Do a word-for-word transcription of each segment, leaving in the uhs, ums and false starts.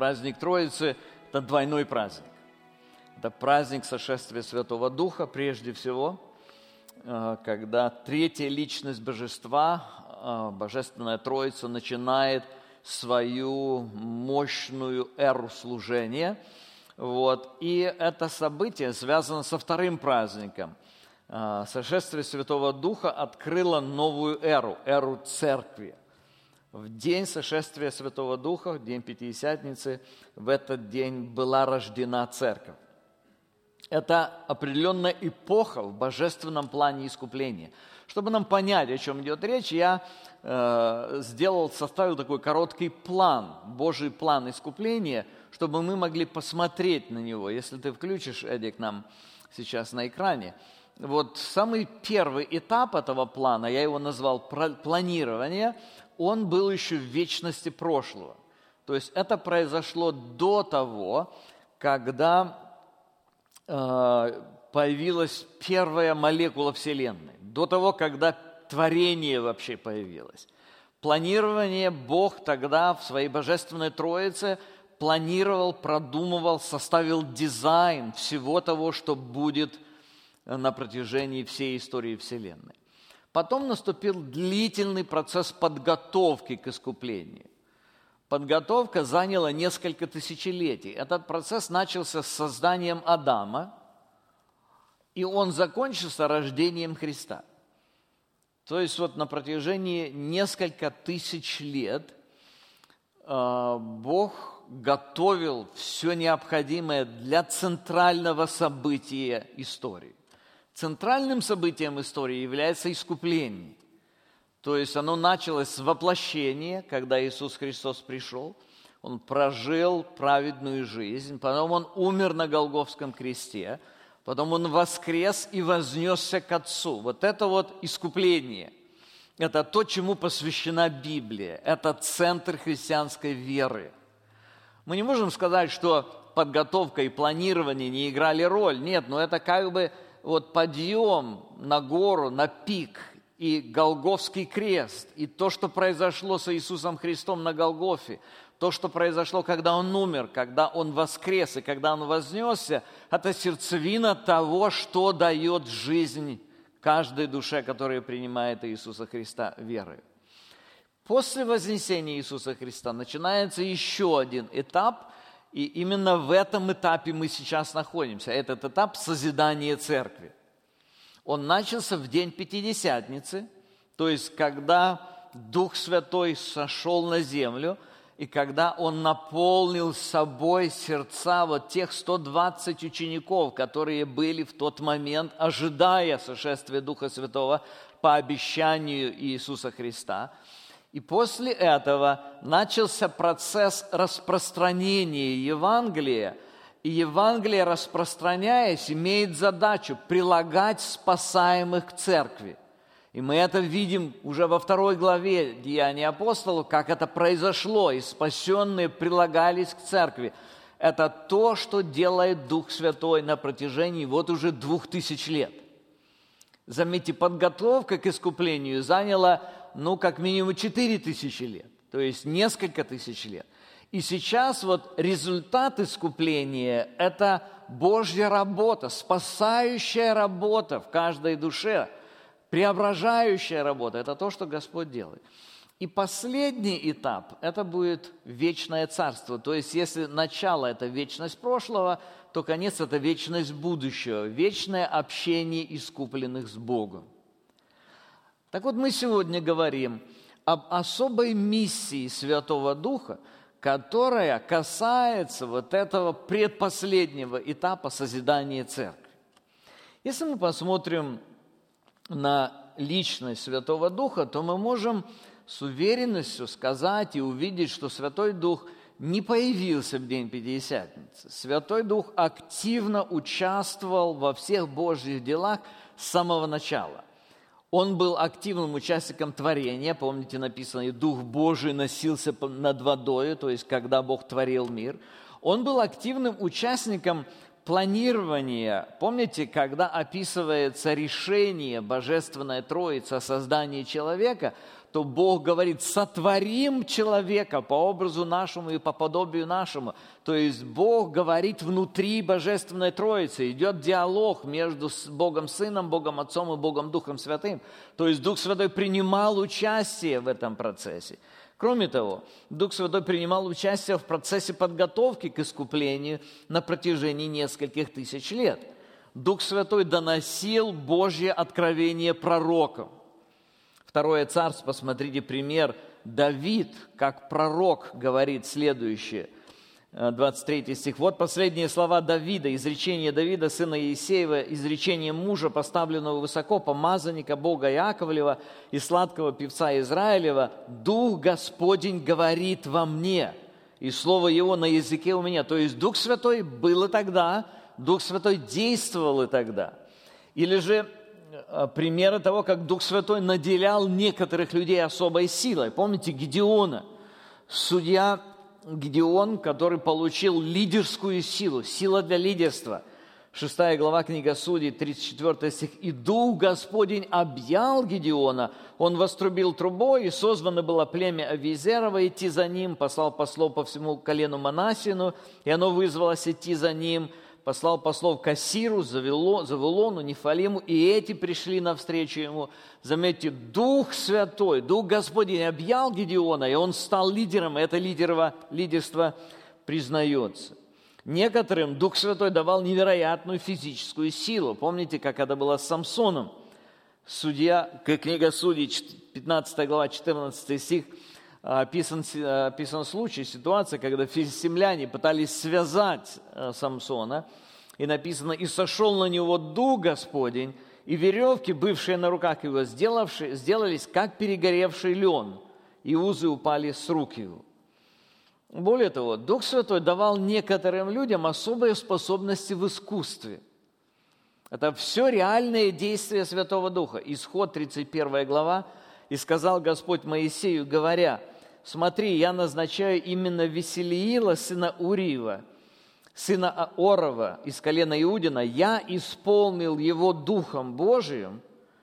Праздник Троицы – это двойной праздник. Это праздник сошествия Святого Духа прежде всего, когда третья личность Божества, Божественная Троица, начинает свою мощную эру служения. Вот. И это событие связано со вторым праздником. Сошествие Святого Духа открыло новую эру, эру Церкви. В день сошествия Святого Духа, в день Пятидесятницы, в этот день была рождена Церковь. Это определенная эпоха в божественном плане искупления. Чтобы нам понять, о чем идет речь, я э, сделал, составил такой короткий план, Божий план искупления, чтобы мы могли посмотреть на него. Если ты включишь, Эдик, нам сейчас на экране. Вот самый первый этап этого плана, я его назвал планирование, он был еще в вечности прошлого. То есть это произошло до того, когда э, появилась первая молекула Вселенной, до того, когда творение вообще появилось. Планирование Бог тогда в своей Божественной Троице планировал, продумывал, составил дизайн всего того, что будет на протяжении всей истории Вселенной. Потом наступил длительный процесс подготовки к искуплению. Подготовка заняла несколько тысячелетий. Этот процесс начался с созданием Адама, и он закончился рождением Христа. То есть вот на протяжении нескольких тысяч лет э, Бог готовил все необходимое для центрального события истории. Центральным событием истории является искупление. То есть оно началось с воплощения, когда Иисус Христос пришел. Он прожил праведную жизнь, потом Он умер на Голгофском кресте, потом Он воскрес и вознесся к Отцу. Вот это вот искупление. Это то, чему посвящена Библия. Это центр христианской веры. Мы не можем сказать, что подготовка и планирование не играли роль. Нет, но это как бы вот подъем на гору, на пик, и Голгофский крест, и то, что произошло с Иисусом Христом на Голгофе, то, что произошло, когда Он умер, когда Он воскрес и когда Он вознесся, это сердцевина того, что дает жизнь каждой душе, которая принимает Иисуса Христа верой. После вознесения Иисуса Христа начинается еще один этап, и именно в этом этапе мы сейчас находимся. Этот этап созидания церкви. Он начался в день Пятидесятницы, то есть когда Дух Святой сошел на землю, и когда Он наполнил собой сердца вот тех сто двадцать учеников, которые были в тот момент, ожидая сошествия Духа Святого по обещанию Иисуса Христа. И после этого начался процесс распространения Евангелия. И Евангелие, распространяясь, имеет задачу прилагать спасаемых к церкви. И мы это видим уже во второй главе Деяний апостолов, как это произошло, и спасенные прилагались к церкви. Это то, что делает Дух Святой на протяжении вот уже двух тысяч лет. Заметьте, подготовка к искуплению заняла, ну, как минимум четыре тысячи лет, то есть несколько тысяч лет. И сейчас вот результат искупления – это Божья работа, спасающая работа в каждой душе, преображающая работа – это то, что Господь делает. И последний этап – это будет вечное царство. То есть если начало – это вечность прошлого, то конец – это вечность будущего, вечное общение искупленных с Богом. Так вот, мы сегодня говорим об особой миссии Святого Духа, которая касается вот этого предпоследнего этапа созидания церкви. Если мы посмотрим на личность Святого Духа, то мы можем с уверенностью сказать и увидеть, что Святой Дух не появился в день Пятидесятницы. Святой Дух активно участвовал во всех Божьих делах с самого начала. Он был активным участником творения. Помните, написано, и Дух Божий носился над водой, то есть когда Бог творил мир. Он был активным участником планирование, помните, когда описывается решение Божественной Троицы о создании человека, то Бог говорит: сотворим человека по образу нашему и по подобию нашему. То есть Бог говорит внутри Божественной Троицы, идет диалог между Богом Сыном, Богом Отцом и Богом Духом Святым. То есть Дух Святой принимал участие в этом процессе. Кроме того, Дух Святой принимал участие в процессе подготовки к искуплению на протяжении нескольких тысяч лет. Дух Святой доносил Божье откровение пророкам. Второе Царство, посмотрите пример. Давид, как пророк, говорит следующее. двадцать третий стих. «Вот последние слова Давида, изречение Давида, сына Иисеева, изречение мужа, поставленного высоко, помазанника Бога Яковлева и сладкого певца Израилева. Дух Господень говорит во мне, и слово Его на языке у меня». То есть Дух Святой был и тогда, Дух Святой действовал и тогда. Или же примеры того, как Дух Святой наделял некоторых людей особой силой. Помните Гедеона? Судья Гедеон, который получил лидерскую силу, сила для лидерства. Шестая глава книга Судей, тридцать четвёртый стих. «И Дух Господень объял Гедеона, он вострубил трубой, и созвано было племя Авиезерово идти за ним, послал послов по всему колену Манассину, и оно вызвалось идти за ним, послал послов к Ассиру, Завулону, Нефалиму, и эти пришли навстречу ему». Заметьте, Дух Святой, Дух Господень объял Гедеона, и он стал лидером, и это лидерство, лидерство признается. Некоторым Дух Святой давал невероятную физическую силу. Помните, как это было с Самсоном? Судья, книга Судей, пятнадцатая глава, четырнадцатый стих, описан, описан случай, ситуация, когда филистимляне пытались связать Самсона, и написано: «И сошел на него Дух Господень, и веревки, бывшие на руках его, сделавшие, сделались, как перегоревший лен, и узы упали с рук его». Более того, Дух Святой давал некоторым людям особые способности в искусстве. Это все реальные действия Святого Духа. Исход, тридцать первая глава. «И сказал Господь Моисею, говоря: смотри, я назначаю именно Веселиила, сына Уриева, сына Орова, из колена Иудина, я исполнил его Духом Божиим,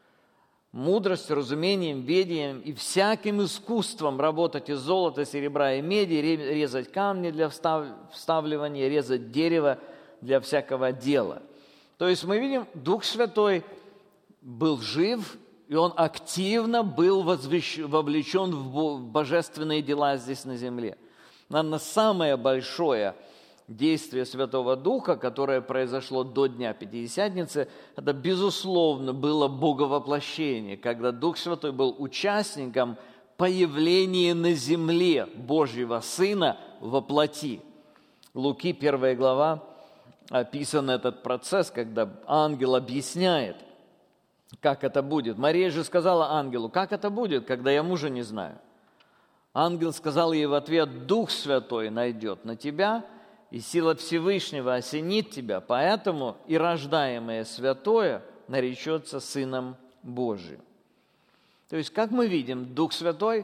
мудростью, разумением, ведением и всяким искусством работать из золота, серебра и меди, резать камни для вставливания, резать дерево для всякого дела». То есть мы видим, Дух Святой был жив, и Он активно был вовлечен в божественные дела здесь на земле. Наверное, самое большое действие Святого Духа, которое произошло до Дня Пятидесятницы, это, безусловно, было Боговоплощение, когда Дух Святой был участником появления на земле Божьего Сына во плоти. Луки, первая глава, описан этот процесс, когда ангел объясняет, как это будет. Мария же сказала ангелу: как это будет, когда я мужа не знаю? Ангел сказал ей в ответ: Дух Святой найдет на тебя, и сила Всевышнего осенит тебя, поэтому и рождаемое святое наречется Сыном Божиим. То есть, как мы видим, Дух Святой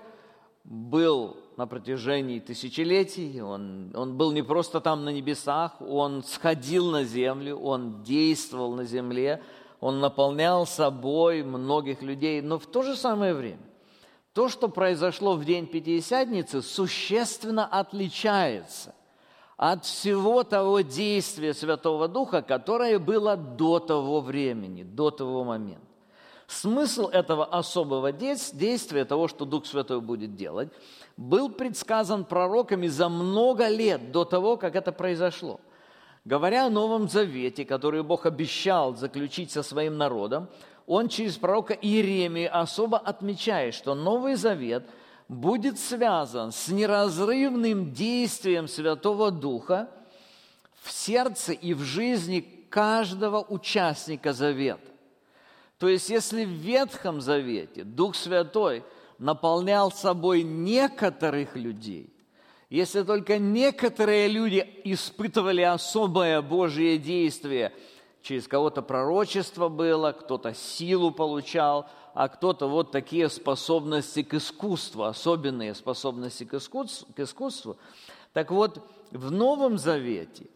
был на протяжении тысячелетий, он, он был не просто там на небесах, он сходил на землю, он действовал на земле, он наполнял собой многих людей, но в то же самое время то, что произошло в день Пятидесятницы, существенно отличается от всего того действия Святого Духа, которое было до того времени, до того момента. Смысл этого особого действия, того, что Дух Святой будет делать, был предсказан пророками за много лет до того, как это произошло. Говоря о Новом Завете, который Бог обещал заключить со своим народом, Он через пророка Иеремию особо отмечает, что Новый Завет будет связан с неразрывным действием Святого Духа в сердце и в жизни каждого участника Завета. То есть, если в Ветхом Завете Дух Святой наполнял собой некоторых людей, если только некоторые люди испытывали особое Божье действие, через кого-то пророчество было, кто-то силу получал, а кто-то вот такие способности к искусству, особенные способности к искусству, к искусству. Так вот, в Новом Завете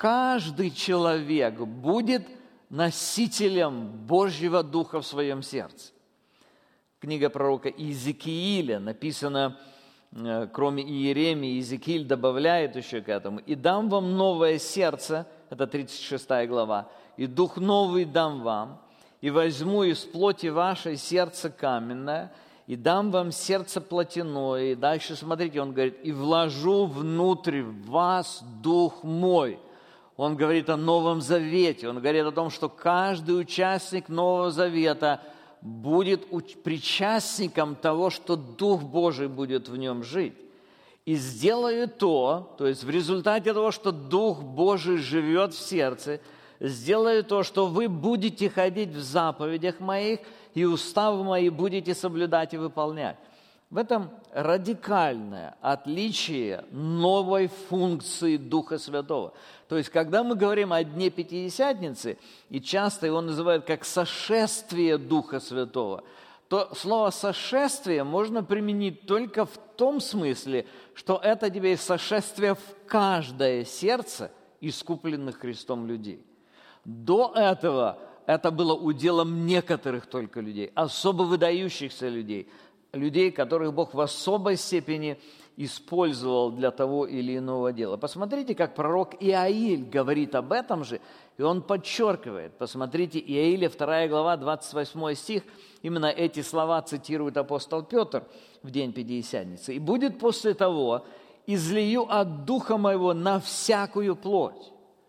каждый человек будет носителем Божьего Духа в своем сердце. Книга пророка Иезекииля написана, кроме Иеремии, Иезекииль добавляет еще к этому: «И дам вам новое сердце», это тридцать шестая глава, «и дух новый дам вам, и возьму из плоти вашей сердце каменное, и дам вам сердце плотяное». И дальше, смотрите, он говорит: «И вложу внутрь вас дух мой». Он говорит о Новом Завете, он говорит о том, что каждый участник Нового Завета будет причастником того, что Дух Божий будет в нем жить. И сделаю то, то есть в результате того, что Дух Божий живет в сердце, сделаю то, что вы будете ходить в заповедях моих, и уставы мои будете соблюдать и выполнять. В этом радикальное отличие новой функции Духа Святого. То есть, когда мы говорим о Дне Пятидесятницы, и часто его называют как сошествие Духа Святого, то слово «сошествие» можно применить только в том смысле, что это теперь сошествие в каждое сердце искупленных Христом людей. До этого это было уделом некоторых только людей, особо выдающихся людей, людей, которых Бог в особой степени использовал для того или иного дела. Посмотрите, как пророк Иаиль говорит об этом же, и он подчеркивает. Посмотрите, Иаиля, вторая глава, двадцать восьмой стих, именно эти слова цитирует апостол Петр в день Пятидесятницы. «И будет после того, излию от Духа моего на всякую плоть».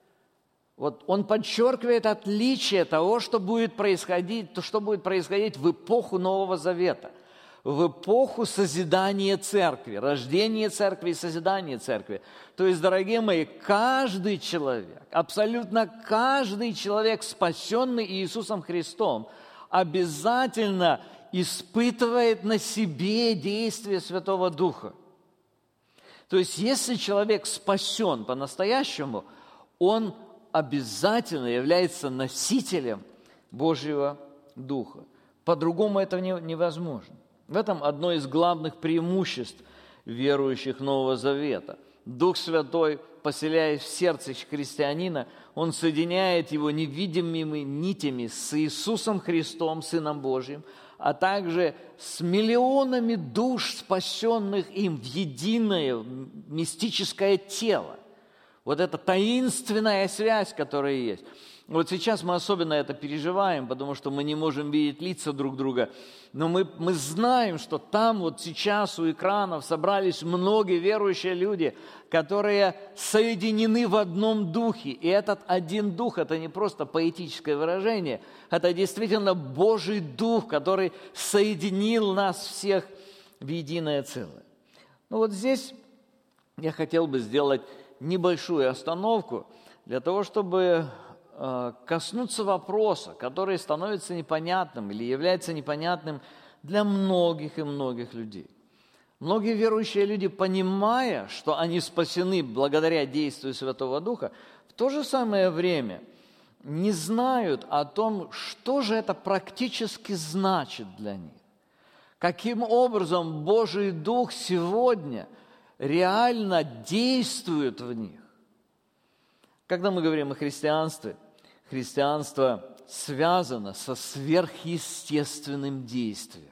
Вот он подчеркивает отличие того, что будет происходить, то, что будет происходить в эпоху Нового Завета, в эпоху созидания церкви, рождения церкви и созидания церкви. То есть, дорогие мои, каждый человек, абсолютно каждый человек, спасенный Иисусом Христом, обязательно испытывает на себе действие Святого Духа. То есть, если человек спасен по-настоящему, он обязательно является носителем Божьего Духа. По-другому это невозможно. В этом одно из главных преимуществ верующих Нового Завета. Дух Святой, поселяясь в сердце христианина, он соединяет его невидимыми нитями с Иисусом Христом, Сыном Божьим, а также с миллионами душ, спасенных им в единое мистическое тело. Вот эта таинственная связь, которая есть. Вот сейчас мы особенно это переживаем, потому что мы не можем видеть лица друг друга. Но мы, мы знаем, что там вот сейчас у экранов собрались многие верующие люди, которые соединены в одном духе. И этот один дух – это не просто поэтическое выражение, это действительно Божий Дух, который соединил нас всех в единое целое. Ну вот здесь я хотел бы сделать небольшую остановку для того, чтобы коснуться вопроса, который становится непонятным или является непонятным для многих и многих людей. Многие верующие люди, понимая, что они спасены благодаря действию Святого Духа, в то же самое время не знают о том, что же это практически значит для них. Каким образом Божий Дух сегодня реально действует в них. Когда мы говорим о христианстве, христианство связано со сверхъестественным действием.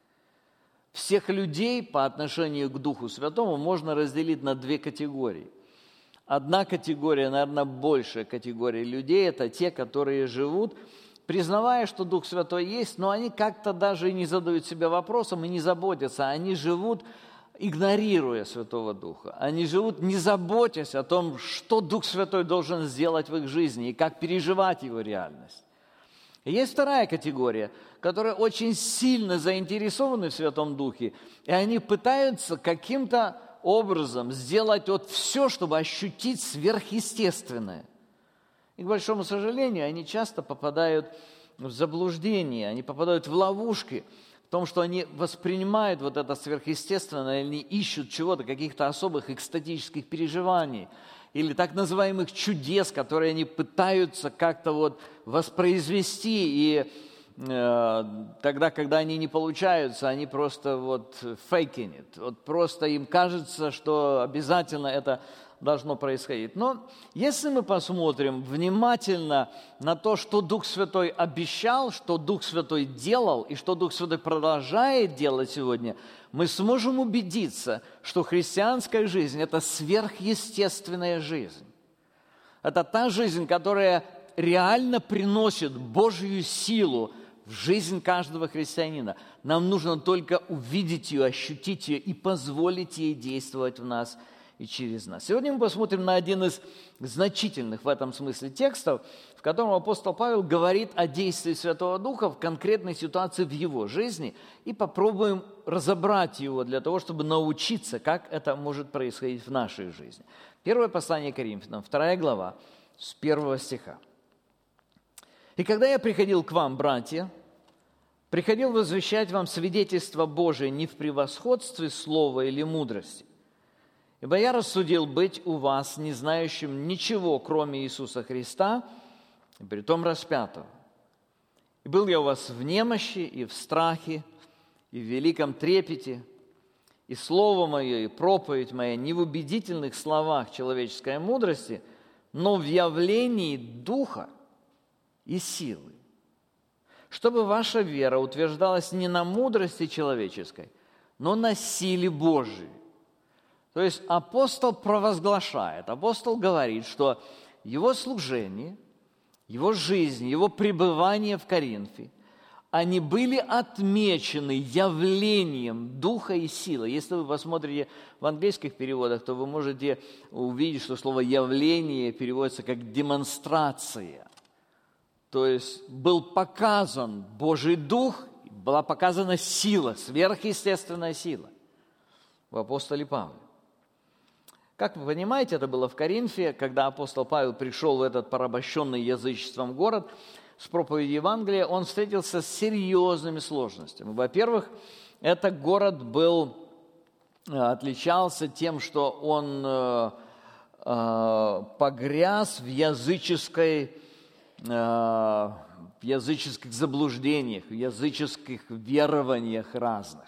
Всех людей по отношению к Духу Святому можно разделить на две категории. Одна категория, наверное, большая категория людей – это те, которые живут, признавая, что Дух Святой есть, но они как-то даже не задают себе вопросом и не заботятся. Они живут, игнорируя Святого Духа. Они живут, не заботясь о том, что Дух Святой должен сделать в их жизни и как переживать Его реальность. И есть вторая категория, которая очень сильно заинтересованы в Святом Духе, и они пытаются каким-то образом сделать вот все, чтобы ощутить сверхъестественное. И, к большому сожалению, они часто попадают в заблуждение, они попадают в ловушки, в том, что они воспринимают вот это сверхъестественное, они ищут чего-то, каких-то особых экстатических переживаний или так называемых чудес, которые они пытаются как-то вот воспроизвести, и э, тогда, когда они не получаются, они просто вот faking it, вот просто им кажется, что обязательно это должно происходить. Но если мы посмотрим внимательно на то, что Дух Святой обещал, что Дух Святой делал и что Дух Святой продолжает делать сегодня, мы сможем убедиться, что христианская жизнь – это сверхъестественная жизнь. Это та жизнь, которая реально приносит Божью силу в жизнь каждого христианина. Нам нужно только увидеть ее, ощутить ее и позволить ей действовать в нас и через нас. Сегодня мы посмотрим на один из значительных в этом смысле текстов, в котором апостол Павел говорит о действии Святого Духа в конкретной ситуации в его жизни, и попробуем разобрать его для того, чтобы научиться, как это может происходить в нашей жизни. Первое послание Коринфянам, вторая глава, с первого стиха. «И когда я приходил к вам, братья, приходил возвещать вам свидетельство Божие не в превосходстве слова или мудрости, ибо я рассудил быть у вас не знающим ничего, кроме Иисуса Христа, и притом распятого. И был я у вас в немощи и в страхе, и в великом трепете, и слово мое, и проповедь моя не в убедительных словах человеческой мудрости, но в явлении Духа и силы, чтобы ваша вера утверждалась не на мудрости человеческой, но на силе Божией». То есть апостол провозглашает, апостол говорит, что его служение, его жизнь, его пребывание в Коринфе, они были отмечены явлением Духа и силы. Если вы посмотрите в английских переводах, то вы можете увидеть, что слово «явление» переводится как «демонстрация». То есть был показан Божий Дух, была показана сила, сверхъестественная сила в апостоле Павле. Как вы понимаете, это было в Коринфе, когда апостол Павел пришел в этот порабощенный язычеством город с проповедью Евангелия, он встретился с серьезными сложностями. Во-первых, этот город был, отличался тем, что он э, э, погряз в языческой в языческих заблуждениях, в языческих верованиях разных.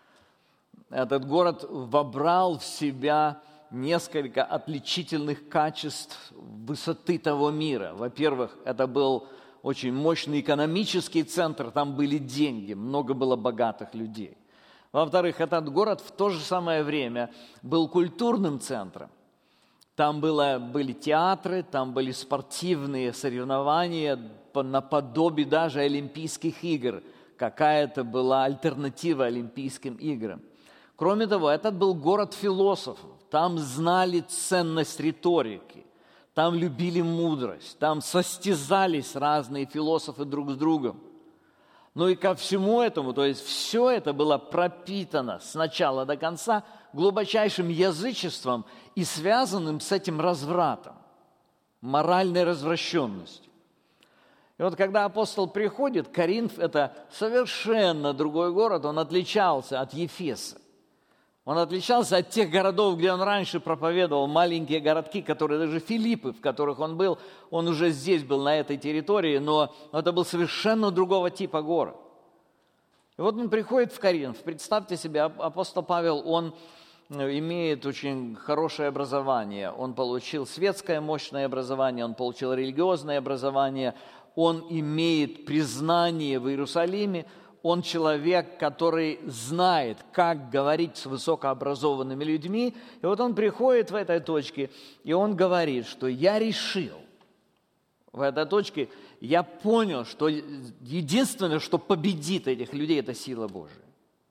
Этот город вобрал в себя несколько отличительных качеств высоты того мира. Во-первых, это был очень мощный экономический центр, там были деньги, много было богатых людей. Во-вторых, этот город в то же самое время был культурным центром. Там было, были театры, там были спортивные соревнования, наподобие даже Олимпийских игр. Какая-то была альтернатива Олимпийским играм. Кроме того, этот был город философов. Там знали ценность риторики, там любили мудрость, там состязались разные философы друг с другом. Ну и ко всему этому, то есть все это было пропитано с начала до конца глубочайшим язычеством и связанным с этим развратом, моральной развращенностью. И вот когда апостол приходит, Коринф – это совершенно другой город, он отличался от Ефеса. Он отличался от тех городов, где он раньше проповедовал, маленькие городки, которые даже Филиппы, в которых он был, он уже здесь был, на этой территории, но это был совершенно другого типа город. И вот он приходит в Коринф. Представьте себе, апостол Павел, он имеет очень хорошее образование. Он получил светское мощное образование, он получил религиозное образование, он имеет признание в Иерусалиме. Он человек, который знает, как говорить с высокообразованными людьми. И вот он приходит в этой точке, и он говорит, что я решил. В этой точке я понял, что единственное, что победит этих людей, это сила Божия.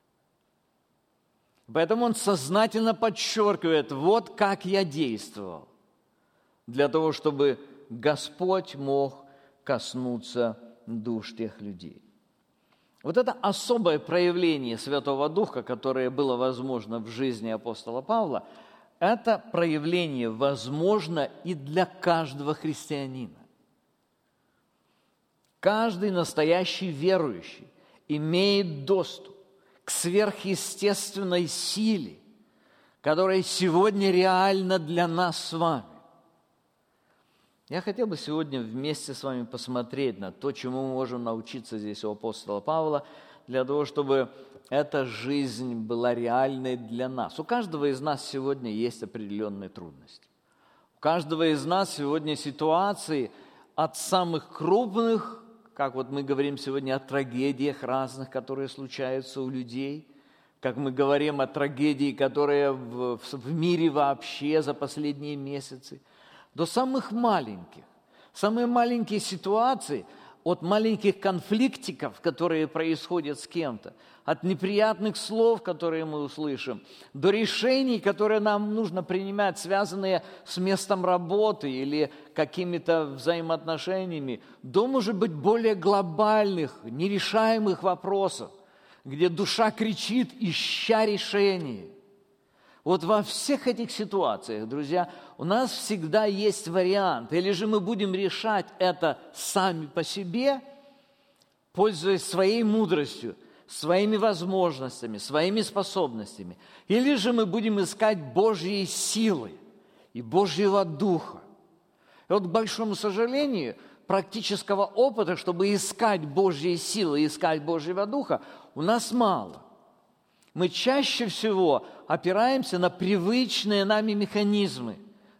Поэтому он сознательно подчеркивает, вот как я действовал, для того, чтобы Господь мог коснуться душ тех людей. Вот это особое проявление Святого Духа, которое было возможно в жизни апостола Павла, это проявление возможно и для каждого христианина. Каждый настоящий верующий имеет доступ к сверхъестественной силе, которая сегодня реальна для нас с вами. Я хотел бы сегодня вместе с вами посмотреть на то, чему мы можем научиться здесь у апостола Павла, для того, чтобы эта жизнь была реальной для нас. У каждого из нас сегодня есть определенные трудности. У каждого из нас сегодня ситуации от самых крупных, как вот мы говорим сегодня о трагедиях разных, которые случаются у людей, как мы говорим о трагедии, которая в, в мире вообще за последние месяцы, до самых маленьких. Самые маленькие ситуации, от маленьких конфликтиков, которые происходят с кем-то, от неприятных слов, которые мы услышим, до решений, которые нам нужно принимать, связанные с местом работы или какими-то взаимоотношениями, до, может быть, более глобальных, нерешаемых вопросов, где душа кричит, ища решение. Вот во всех этих ситуациях, друзья, у нас всегда есть вариант. Или же мы будем решать это сами по себе, пользуясь своей мудростью, своими возможностями, своими способностями. Или же мы будем искать Божьей силы и Божьего Духа. И вот, к большому сожалению, практического опыта, чтобы искать Божьей силы, искать Божьего Духа, у нас мало. Мы чаще всего опираемся на привычные нами механизмы,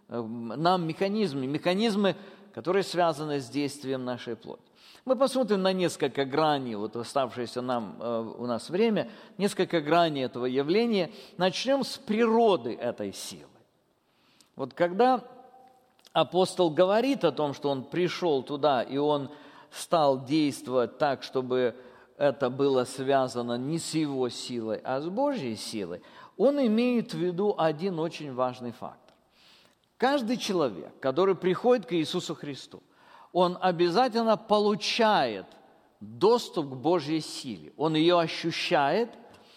нам механизмы, механизмы, которые связаны с действием нашей плоти. Мы посмотрим на несколько граней, вот оставшееся нам, у нас время, несколько граней этого явления. Начнем с природы этой силы. Вот когда апостол говорит о том, что он пришел туда, и он стал действовать так, чтобы это было связано не с его силой, а с Божьей силой, он имеет в виду один очень важный фактор. Каждый человек, который приходит к Иисусу Христу, он обязательно получает доступ к Божьей силе. Он ее ощущает.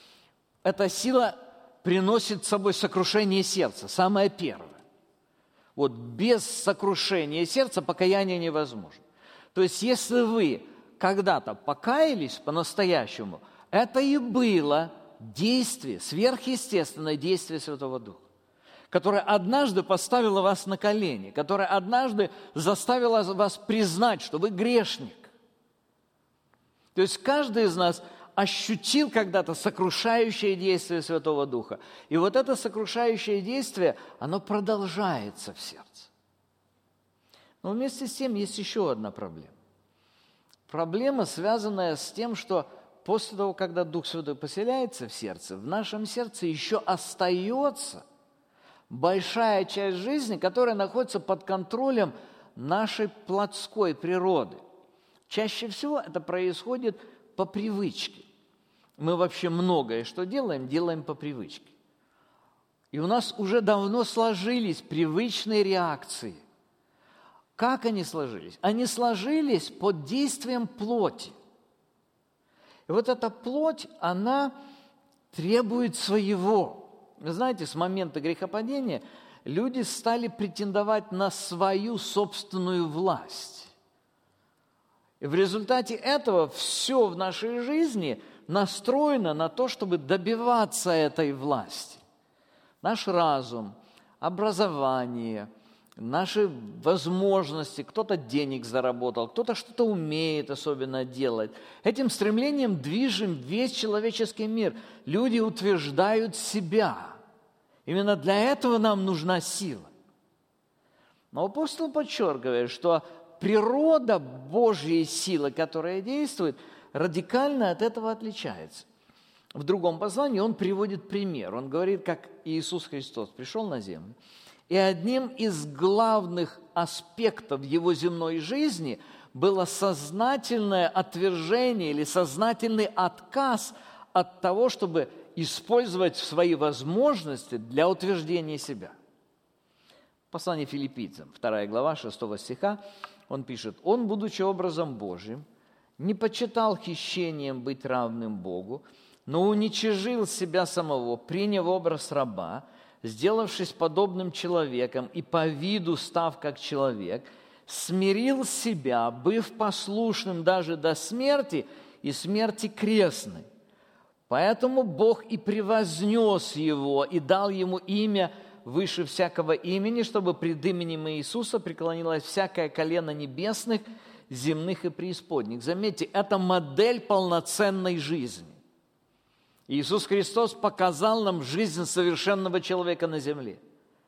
Эта сила приносит с собой сокрушение сердца, самое первое. Вот без сокрушения сердца покаяние невозможно. То есть, если вы когда-то покаялись по-настоящему, это и было действие, сверхъестественное действие Святого Духа, которое однажды поставило вас на колени, которое однажды заставило вас признать, что вы грешник. То есть каждый из нас ощутил когда-то сокрушающее действие Святого Духа. И вот это сокрушающее действие, оно продолжается в сердце. Но вместе с тем есть еще одна проблема. Проблема, связанная с тем, что после того, когда Дух Святой поселяется в сердце, в нашем сердце еще остается большая часть жизни, которая находится под контролем нашей плотской природы. Чаще всего это происходит по привычке. Мы вообще многое, что делаем, делаем по привычке. И у нас уже давно сложились привычные реакции. Как они сложились? Они сложились под действием плоти. И вот эта плоть, она требует своего. Вы знаете, с момента грехопадения люди стали претендовать на свою собственную власть. И в результате этого все в нашей жизни настроено на то, чтобы добиваться этой власти. Наш разум, образование, наши возможности, кто-то денег заработал, кто-то что-то умеет особенно делать. Этим стремлением движем весь человеческий мир. Люди утверждают себя. Именно для этого нам нужна сила. Но апостол подчеркивает, что природа Божьей силы, которая действует, радикально от этого отличается. В другом послании он приводит пример. Он говорит, как Иисус Христос пришел на землю, и одним из главных аспектов его земной жизни было сознательное отвержение или сознательный отказ от того, чтобы использовать свои возможности для утверждения себя. Послание Филиппийцам, вторая глава, шестого стиха, он пишет: «Он, будучи образом Божьим, не почитал хищением быть равным Богу, но уничижил себя самого, приняв образ раба, сделавшись подобным человеком и по виду став как человек, смирил себя, быв послушным даже до смерти и смерти крестной. Поэтому Бог и превознес его, и дал ему имя выше всякого имени, чтобы пред именем Иисуса преклонилось всякое колено небесных, земных и преисподних». Заметьте, это модель полноценной жизни. Иисус Христос показал нам жизнь совершенного человека на земле.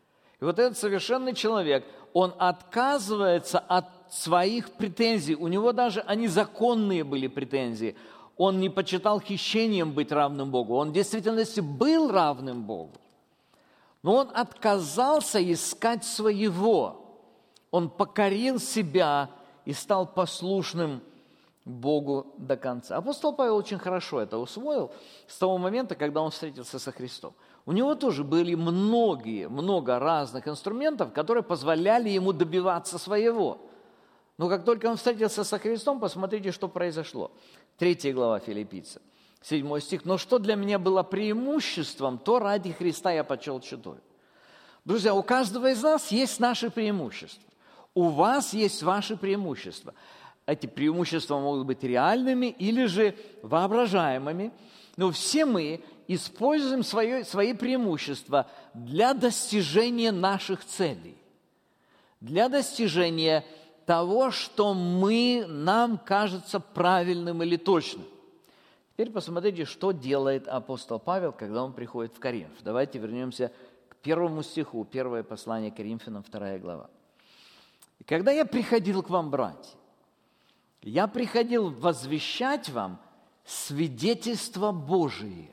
И вот этот совершенный человек, он отказывается от своих претензий. У него даже они законные были претензии. Он не почитал хищением быть равным Богу. Он в действительности был равным Богу. Но он отказался искать своего. Он покорил себя и стал послушным Богу до конца. Апостол Павел очень хорошо это усвоил с того момента, когда он встретился со Христом. У него тоже были многие, много разных инструментов, которые позволяли ему добиваться своего. Но как только он встретился со Христом, посмотрите, что произошло. Третья глава Филиппийцам, седьмой стих. «Но что для меня было преимуществом, то ради Христа я почел чудою». Друзья, у каждого из нас есть наши преимущества. У вас есть ваши преимущества. Эти преимущества могут быть реальными или же воображаемыми, но все мы используем свои, свои преимущества для достижения наших целей, для достижения того, что мы, нам кажется правильным или точным. Теперь посмотрите, что делает апостол Павел, когда он приходит в Коринф. Давайте вернемся к первому стиху, первое послание Коринфянам, вторая глава. «И когда я приходил к вам, братья, я приходил возвещать вам свидетельство Божие».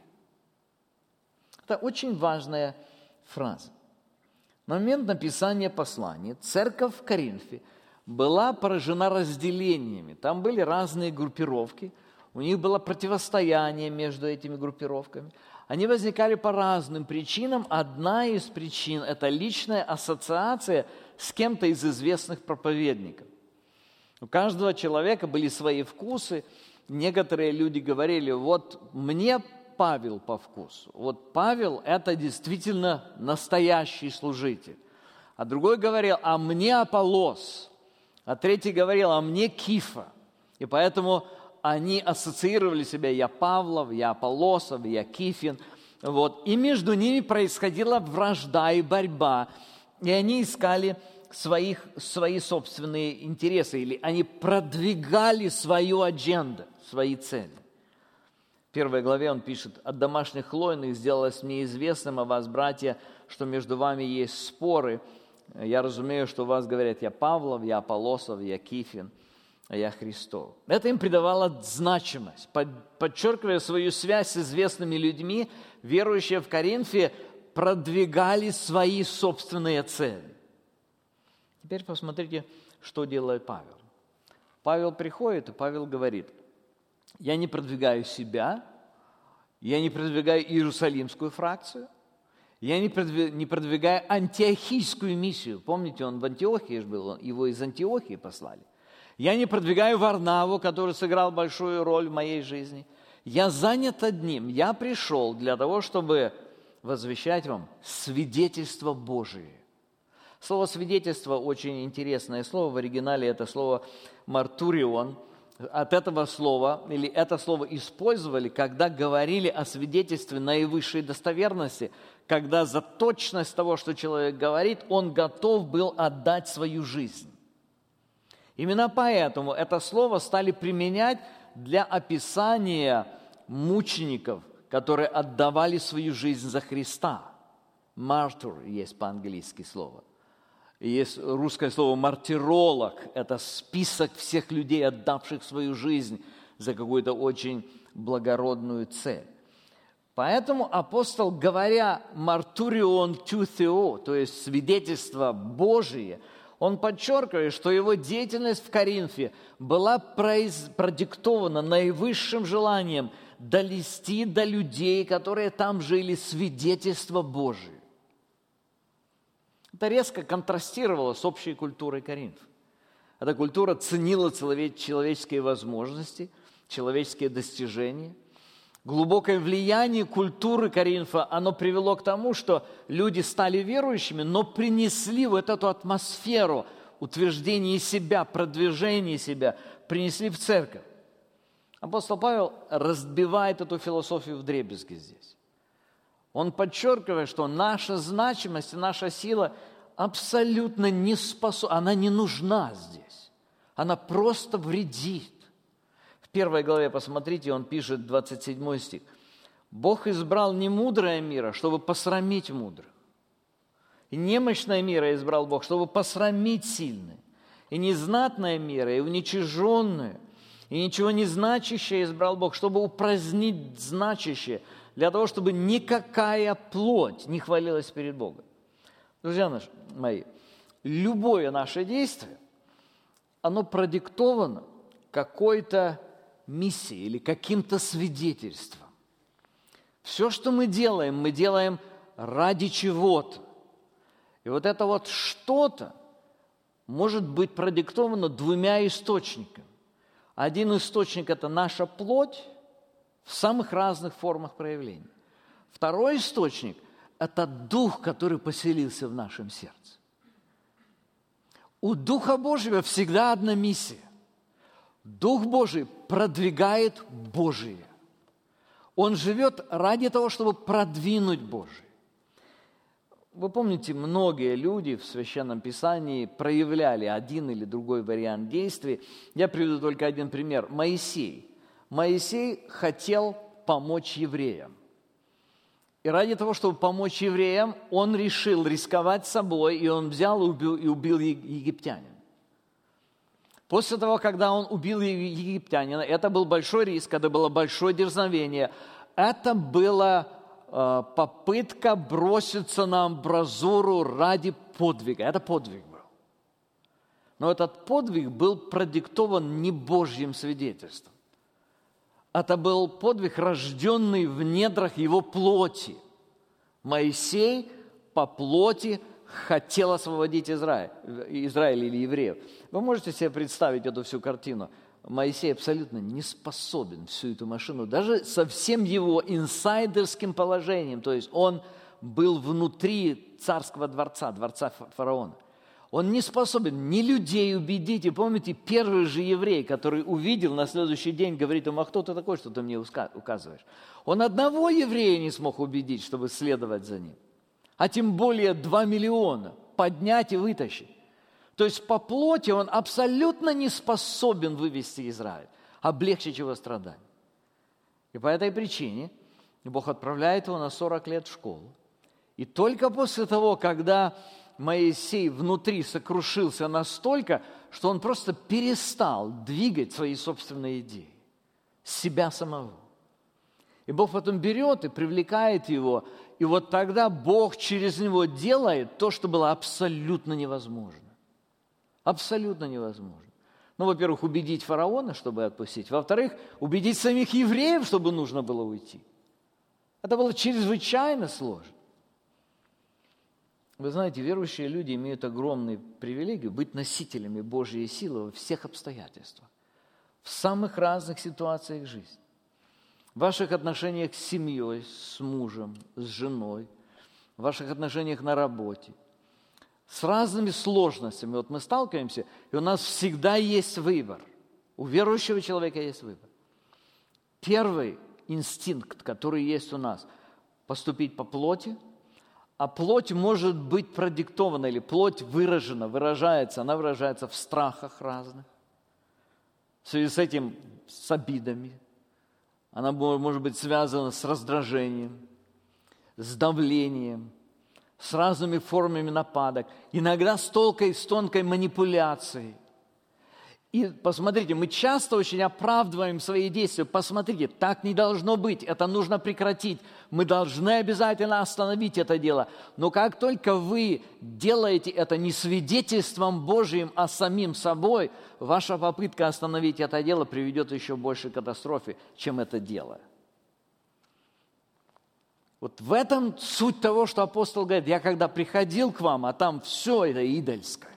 Это очень важная фраза. В момент написания послания церковь в Коринфе была поражена разделениями. Там были разные группировки, у них было противостояние между этими группировками. Они возникали по разным причинам. Одна из причин – это личная ассоциация с кем-то из известных проповедников. У каждого человека были свои вкусы. Некоторые люди говорили, вот мне Павел по вкусу. Вот Павел – это действительно настоящий служитель. А другой говорил, а мне Аполлос. А третий говорил, а мне Кифа. И поэтому они ассоциировали себя, я Павлов, я Аполлосов, я Кифин. Вот. И между ними происходила вражда и борьба. И они искали своих, свои собственные интересы, или они продвигали свою адженду, свои цели. В первой главе он пишет, «От домашних хлойных сделалось мне известным о вас, братья, что между вами есть споры. Я разумею, что у вас говорят, я Павлов, я Аполлосов, я Кифин, а я Христов». Это им придавало значимость. Подчеркивая свою связь с известными людьми, верующие в Коринфе продвигали свои собственные цели. Теперь посмотрите, что делает Павел. Павел приходит, и Павел говорит, я не продвигаю себя, я не продвигаю иерусалимскую фракцию, я не продвигаю антиохийскую миссию. Помните, он в Антиохии был, его из Антиохии послали. Я не продвигаю Варнаву, который сыграл большую роль в моей жизни. Я занят одним. Я пришел для того, чтобы возвещать вам свидетельство Божие. Слово «свидетельство» очень интересное слово. В оригинале это слово «мартурион». От этого слова, или это слово использовали, когда говорили о свидетельстве наивысшей достоверности, когда за точность того, что человек говорит, он готов был отдать свою жизнь. Именно поэтому это слово стали применять для описания мучеников, которые отдавали свою жизнь за Христа. Мартур есть по-английски слово. Есть русское слово «мартиролог». Это список всех людей, отдавших свою жизнь за какую-то очень благородную цель. Поэтому апостол, говоря «мартурион ту тео», то есть свидетельство Божие, он подчеркивает, что его деятельность в Коринфе была произ... продиктована наивысшим желанием донести до людей, которые там жили, свидетельство Божие. Это резко контрастировало с общей культурой Коринфа. Эта культура ценила человеческие возможности, человеческие достижения. Глубокое влияние культуры Коринфа, оно привело к тому, что люди стали верующими, но принесли вот эту атмосферу утверждения себя, продвижения себя, принесли в церковь. Апостол Павел разбивает эту философию вдребезги здесь. Он подчеркивает, что наша значимость и наша сила абсолютно не способна, она не нужна здесь. Она просто вредит. В первой главе, посмотрите, он пишет, двадцать седьмой стих. «Бог избрал не мудрое мира, чтобы посрамить мудрых, И немощное мира избрал Бог, чтобы посрамить сильное. И незнатное мира, и уничиженное, и ничего не значащее избрал Бог, чтобы упразднить значащее, для того, чтобы никакая плоть не хвалилась перед Богом. Друзья наши, мои, любое наше действие, оно продиктовано какой-то миссией или каким-то свидетельством. Все, что мы делаем, мы делаем ради чего-то. И вот это вот что-то может быть продиктовано двумя источниками. Один источник – это наша плоть в самых разных формах проявления. Второй источник – это Дух, который поселился в нашем сердце. У Духа Божьего всегда одна миссия. Дух Божий продвигает Божие. Он живет ради того, чтобы продвинуть Божие. Вы помните, многие люди в Священном Писании проявляли один или другой вариант действий. Я приведу только один пример. Моисей. Моисей хотел помочь евреям. И ради того, чтобы помочь евреям, он решил рисковать собой, и он взял и убил, и убил египтянина. После того, когда он убил египтянина, это был большой риск, это было большое дерзновение, это была э, попытка броситься на амбразуру ради подвига. Это подвиг был. Но этот подвиг был продиктован не Божьим свидетельством. Это был подвиг, рожденный в недрах его плоти. Моисей по плоти хотел освободить Израиль, Израиль или евреев. Вы можете себе представить эту всю картину? Моисей абсолютно не способен всю эту машину, даже со всем его инсайдерским положением, то есть он был внутри царского дворца, дворца фараона. Он не способен ни людей убедить. И помните, первый же еврей, который увидел на следующий день, говорит ему: а кто ты такой, что ты мне указываешь? Он одного еврея не смог убедить, чтобы следовать за ним. А тем более два миллиона поднять и вытащить. То есть по плоти он абсолютно не способен вывести Израиль, облегчить его страдания. И по этой причине Бог отправляет его на сорок лет в школу. И только после того, когда Моисей внутри сокрушился настолько, что он просто перестал двигать свои собственные идеи, себя самого. И Бог потом берет и привлекает его, и вот тогда Бог через него делает то, что было абсолютно невозможно. Абсолютно невозможно. Ну, во-первых, убедить фараона, чтобы отпустить. Во-вторых, убедить самих евреев, чтобы нужно было уйти. Это было чрезвычайно сложно. Вы знаете, верующие люди имеют огромную привилегию быть носителями Божьей силы во всех обстоятельствах, в самых разных ситуациях жизни. В ваших отношениях с семьей, с мужем, с женой, в ваших отношениях на работе, с разными сложностями. Вот мы сталкиваемся, и у нас всегда есть выбор. У верующего человека есть выбор. Первый инстинкт, который есть у нас – поступить по плоти. А плоть может быть продиктована, или плоть выражена, выражается, она выражается в страхах разных, в связи с этим с обидами. Она может быть связана с раздражением, с давлением, с разными формами нападок, иногда с тонкой, с тонкой манипуляцией. И посмотрите, мы часто очень оправдываем свои действия. Посмотрите, так не должно быть, это нужно прекратить. Мы должны обязательно остановить это дело. Но как только вы делаете это не свидетельством Божьим, а самим собой, ваша попытка остановить это дело приведет еще к большей катастрофе, чем это дело. Вот в этом суть того, что апостол говорит: я когда приходил к вам, а там все это идольское.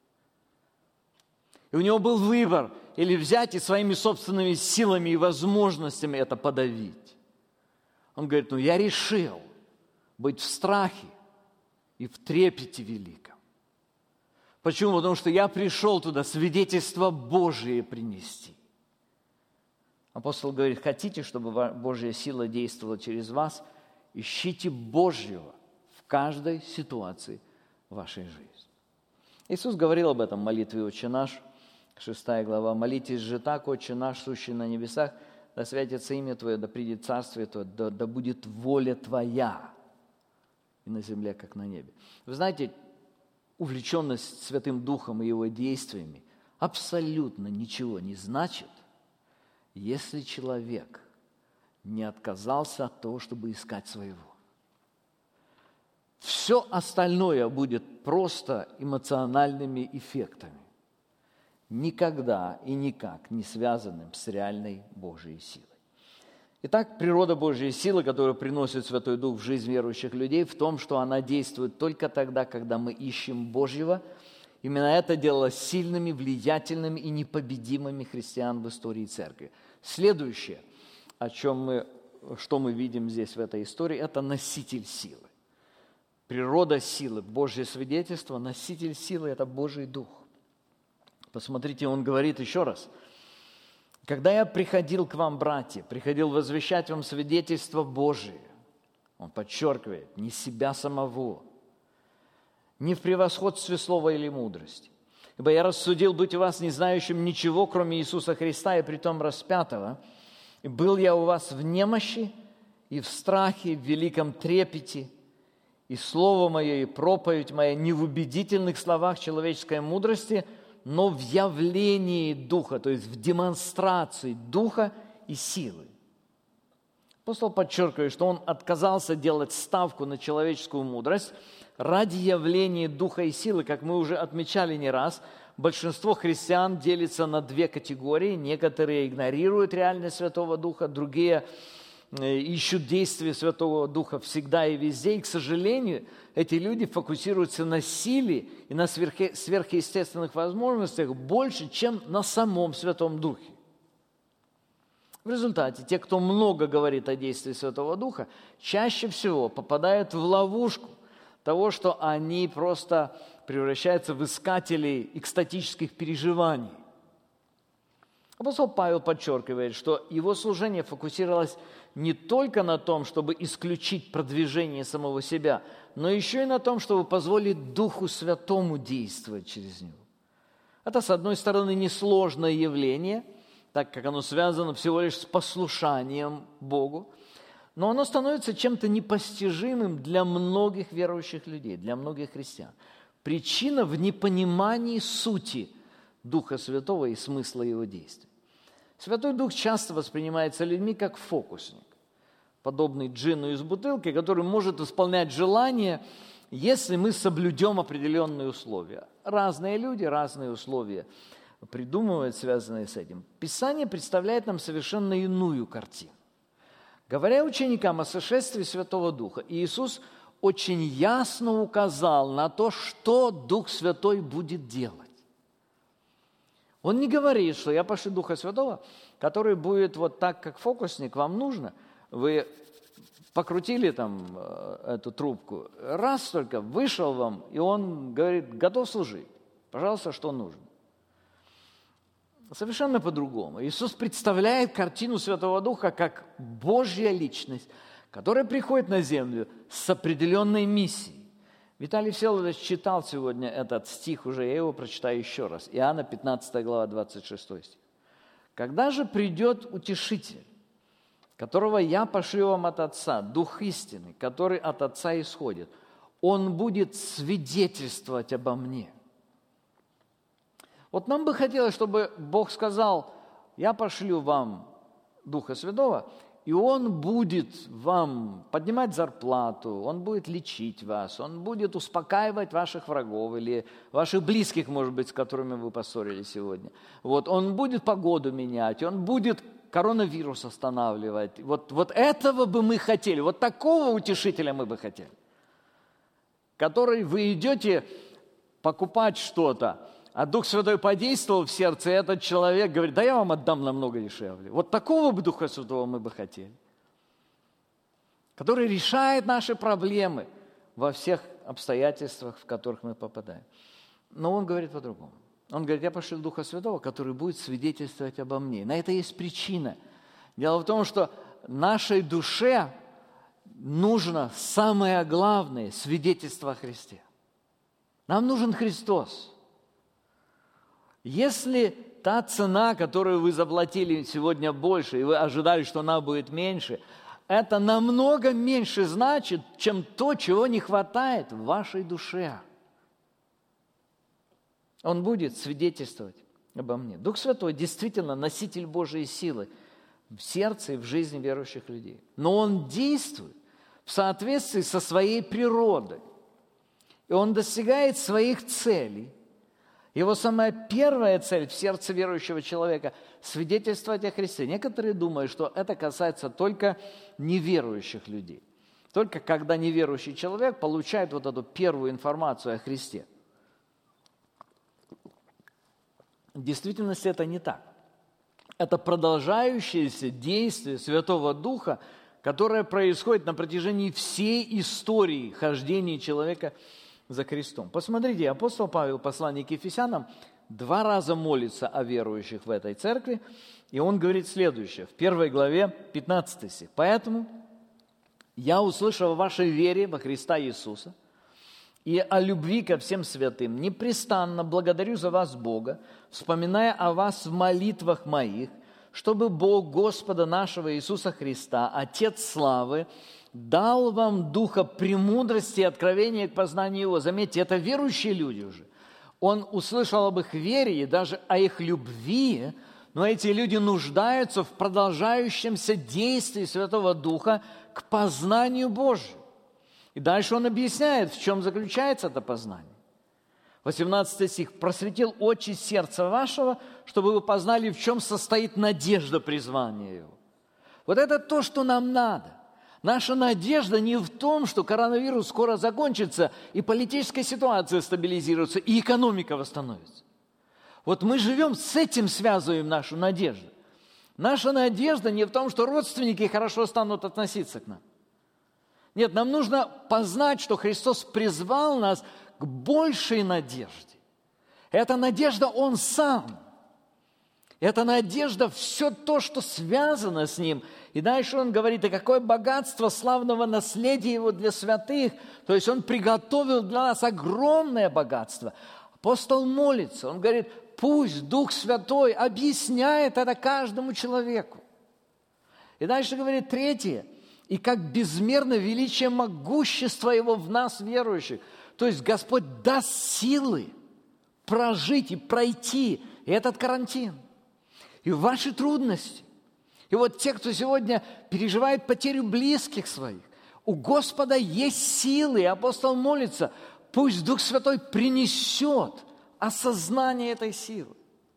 И у него был выбор: или взять и своими собственными силами и возможностями это подавить. Он говорит: ну я решил быть в страхе и в трепете великом. Почему? Потому что я пришел туда свидетельство Божие принести. Апостол говорит: хотите, чтобы Божья сила действовала через вас? Ищите Божьего в каждой ситуации вашей жизни. Иисус говорил об этом в молитве «Отче наш», шестая глава. «Молитесь же так, Отче наш, сущий на небесах, да святится имя Твое, да придет царствие Твое, да, да будет воля Твоя и на земле, как на небе. Вы знаете, увлеченность Святым Духом и Его действиями абсолютно ничего не значит, если человек не отказался от того, чтобы искать своего. Все остальное будет просто эмоциональными эффектами, никогда и никак не связанным с реальной Божьей силой. Итак, природа Божьей силы, которую приносит Святой Дух в жизнь верующих людей, в том, что она действует только тогда, когда мы ищем Божьего. Именно это делало сильными, влиятельными и непобедимыми христиан в истории Церкви. Следующее, о чем мы, что мы видим здесь в этой истории, это носитель силы. Природа силы, Божье свидетельство, носитель силы – это Божий Дух. Посмотрите, он говорит еще раз. «Когда я приходил к вам, братья, приходил возвещать вам свидетельство Божие». Он подчеркивает, не себя самого, не в превосходстве слова или мудрости. «Ибо я рассудил быть у вас не знающим ничего, кроме Иисуса Христа, и притом распятого. И был я у вас в немощи, и в страхе, и в великом трепете, и слово мое, и проповедь моя не в убедительных словах человеческой мудрости, но в явлении Духа, то есть в демонстрации Духа и силы». Апостол подчеркивает, что он отказался делать ставку на человеческую мудрость ради явления Духа и силы. Как мы уже отмечали не раз, большинство христиан делится на две категории. Некоторые игнорируют реальность Святого Духа, другие ищут действия Святого Духа всегда и везде. И, к сожалению, эти люди фокусируются на силе и на сверхе, сверхъестественных возможностях больше, чем на самом Святом Духе. В результате те, кто много говорит о действии Святого Духа, чаще всего попадают в ловушку того, что они просто превращаются в искателей экстатических переживаний. Апостол Павел подчеркивает, что его служение фокусировалось не только на том, чтобы исключить продвижение самого себя, но еще и на том, чтобы позволить Духу Святому действовать через него. Это, с одной стороны, несложное явление, так как оно связано всего лишь с послушанием Богу, но оно становится чем-то непостижимым для многих верующих людей, для многих христиан. Причина в непонимании сути Духа Святого и смысла Его действий. Святой Дух часто воспринимается людьми как фокусник, подобный джинну из бутылки, который может исполнять желания, если мы соблюдем определенные условия. Разные люди, разные условия придумывают, связанные с этим. Писание представляет нам совершенно иную картину. Говоря ученикам о сошествии Святого Духа, Иисус очень ясно указал на то, что Дух Святой будет делать. Он не говорит, что я пошлю Духа Святого, который будет вот так, как фокусник, вам нужно. Вы покрутили там эту трубку, раз только вышел вам, и он говорит, готов служить. Пожалуйста, что нужно. Совершенно по-другому. Иисус представляет картину Святого Духа как Божья личность, которая приходит на землю с определенной миссией. Виталий Всеволодович читал сегодня этот стих уже, я его прочитаю еще раз. Иоанна пятнадцатая глава, двадцать шестой стих. «Когда же придет Утешитель, которого я пошлю вам от Отца, Дух истины, который от Отца исходит, Он будет свидетельствовать обо мне». Вот нам бы хотелось, чтобы Бог сказал, я пошлю вам Духа Святого, и Он будет вам поднимать зарплату, Он будет лечить вас, Он будет успокаивать ваших врагов или ваших близких, может быть, с которыми вы поссорились сегодня. Вот, Он будет погоду менять, Он будет коронавирус останавливать. Вот, вот этого бы мы хотели, вот такого утешителя мы бы хотели, который вы идете покупать что-то, а Дух Святой подействовал в сердце, и этот человек говорит, да я вам отдам намного дешевле. Вот такого бы Духа Святого мы бы хотели, который решает наши проблемы во всех обстоятельствах, в которых мы попадаем. Но он говорит по-другому. Он говорит, я пошлю Духа Святого, который будет свидетельствовать обо мне. На это есть причина. Дело в том, что нашей душе нужно самое главное – свидетельство о Христе. Нам нужен Христос. Если та цена, которую вы заплатили сегодня больше, и вы ожидали, что она будет меньше, это намного меньше значит, чем то, чего не хватает в вашей душе. Он будет свидетельствовать обо мне. Дух Святой действительно носитель Божьей силы в сердце и в жизни верующих людей. Но Он действует в соответствии со своей природой. И Он достигает своих целей. Его самая первая цель в сердце верующего человека – свидетельствовать о Христе. Некоторые думают, что это касается только неверующих людей. Только когда неверующий человек получает вот эту первую информацию о Христе. В действительности это не так. Это продолжающееся действие Святого Духа, которое происходит на протяжении всей истории хождения человека за Христом. Посмотрите, апостол Павел, послание к Ефесянам, два раза молится о верующих в этой церкви, и он говорит следующее, в первой главе, пятнадцатый стих. «Поэтому я, услышав о вашей вере во Христа Иисуса и о любви ко всем святым, непрестанно благодарю за вас Бога, вспоминая о вас в молитвах моих, чтобы Бог Господа нашего Иисуса Христа, Отец славы, дал вам духа премудрости и откровения к познанию Его». Заметьте, это верующие люди уже. Он услышал об их вере и даже о их любви, но эти люди нуждаются в продолжающемся действии Святого Духа к познанию Божию. И дальше он объясняет, в чем заключается это познание. восемнадцатый стих. «Просветил очи сердца вашего, чтобы вы познали, в чем состоит надежда призвания Его». Вот это то, что нам надо. Наша надежда не в том, что коронавирус скоро закончится, и политическая ситуация стабилизируется, и экономика восстановится. Вот мы живем с этим, связываем нашу надежду. Наша надежда не в том, что родственники хорошо станут относиться к нам. Нет, нам нужно познать, что Христос призвал нас к большей надежде. Эта надежда Он Сам. Эта надежда – все то, что связано с Ним. И дальше Он говорит, и какое богатство славного наследия Его для святых. То есть Он приготовил для нас огромное богатство. Апостол молится, он говорит, пусть Дух Святой объясняет это каждому человеку. И дальше говорит третье, и как безмерно величие могущества Его в нас, верующих. То есть Господь даст силы прожить и пройти этот карантин. И ваши трудности. И вот те, кто сегодня переживает потерю близких своих, у Господа есть силы, и апостол молится, пусть Дух Святой принесет осознание этой силы.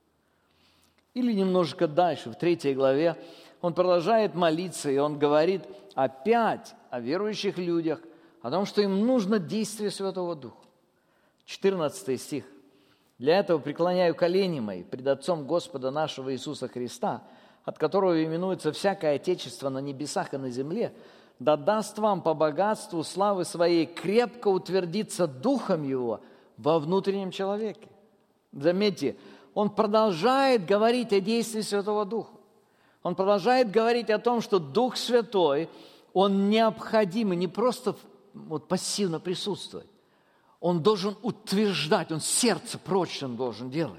Или немножко дальше, в третьей главе, он продолжает молиться, и он говорит опять о верующих людях, о том, что им нужно действие Святого Духа. четырнадцатый стих. «Для этого преклоняю колени мои пред Отцом Господа нашего Иисуса Христа, от которого именуется всякое Отечество на небесах и на земле, да даст вам по богатству славы Своей крепко утвердиться Духом Его во внутреннем человеке». Заметьте, он продолжает говорить о действии Святого Духа. Он продолжает говорить о том, что Дух Святой, Он необходим и не просто вот, пассивно присутствовать. Он должен утверждать, он сердце прочным должен делать.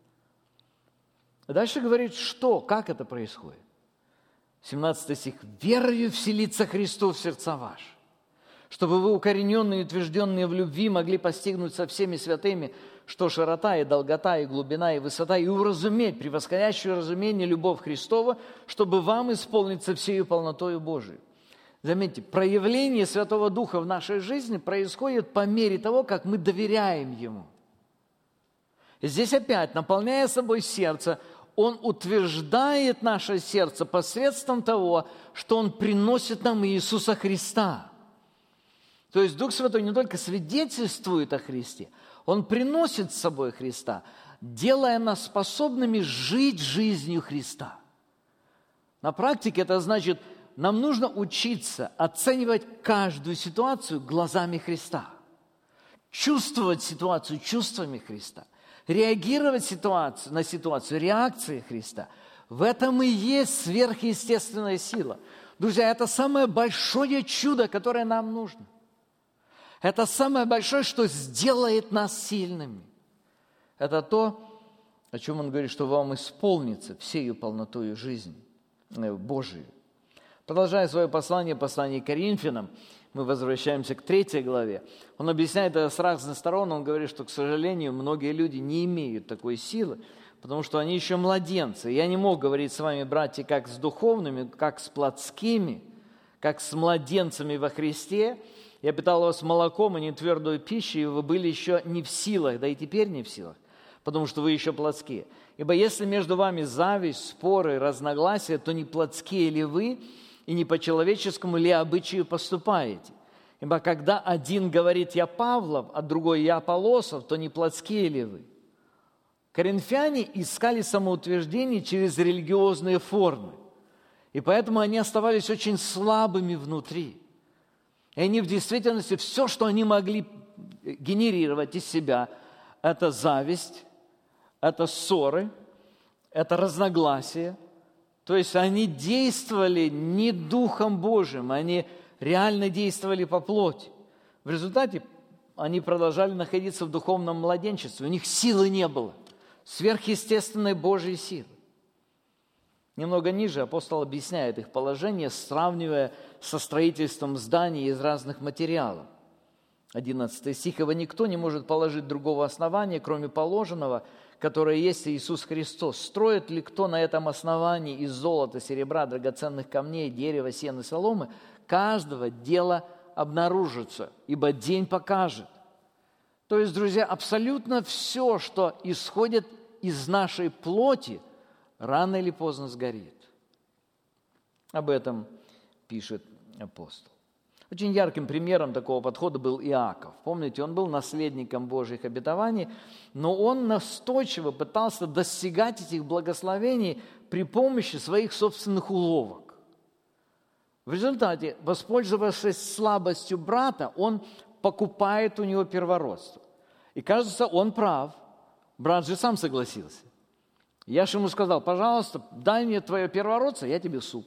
А дальше говорит, что, как это происходит. семнадцатый стих. «Верою вселится Христу в сердца ваши, чтобы вы, укорененные и утвержденные в любви, могли постигнуть со всеми святыми, что широта и долгота, и глубина, и высота, и уразуметь превосходящее разумение любовь Христова, чтобы вам исполниться всею полнотою Божией». Заметьте, проявление Святого Духа в нашей жизни происходит по мере того, как мы доверяем Ему. И здесь опять, наполняя собой сердце, Он утверждает наше сердце посредством того, что Он приносит нам Иисуса Христа. То есть Дух Святой не только свидетельствует о Христе, Он приносит с собой Христа, делая нас способными жить жизнью Христа. На практике это значит, нам нужно учиться оценивать каждую ситуацию глазами Христа, чувствовать ситуацию чувствами Христа, реагировать ситуацию, на ситуацию реакцией Христа. В этом и есть сверхъестественная сила. Друзья, это самое большое чудо, которое нам нужно. Это самое большое, что сделает нас сильными. Это то, о чем он говорит, что вам исполнится всею полнотою жизни Божией. Продолжая свое послание, послание к Коринфянам, мы возвращаемся к третьей главе. Он объясняет это с разных сторон. Он говорит, что, к сожалению, многие люди не имеют такой силы, потому что они еще младенцы. Я не мог говорить с вами, братья, как с духовными, как с плотскими, как с младенцами во Христе. Я питал вас молоком, а не твердой пищей, и вы были еще не в силах, да и теперь не в силах, потому что вы еще плотские. Ибо если между вами зависть, споры, разногласия, то не плотские ли вы, и не по человеческому ли обычаю поступаете? Ибо когда один говорит «я Павлов», а другой «я Аполлосов», то не плотские ли вы? Коринфяне искали самоутверждение через религиозные формы, и поэтому они оставались очень слабыми внутри. И они в действительности все, что они могли генерировать из себя, это зависть, это ссоры, это разногласия. То есть они действовали не Духом Божиим, они реально действовали по плоти. В результате они продолжали находиться в духовном младенчестве, у них силы не было, сверхъестественной Божьей силы. Немного ниже апостол объясняет их положение, сравнивая со строительством зданий из разных материалов. одиннадцатый стих. «Ибо никто не может положить другого основания, кроме положенного, которое есть Иисус Христос. Строит ли кто на этом основании из золота, серебра, драгоценных камней, дерева, сена, соломы? Каждого дела обнаружится, ибо день покажет». То есть, друзья, абсолютно все, что исходит из нашей плоти, рано или поздно сгорит. Об этом пишет апостол. Очень ярким примером такого подхода был Иаков. Помните, он был наследником Божьих обетований, но он настойчиво пытался достигать этих благословений при помощи своих собственных уловок. В результате, воспользовавшись слабостью брата, он покупает у него первородство. И кажется, он прав. Брат же сам согласился. Я же ему сказал: пожалуйста, дай мне твое первородство, я тебе суп.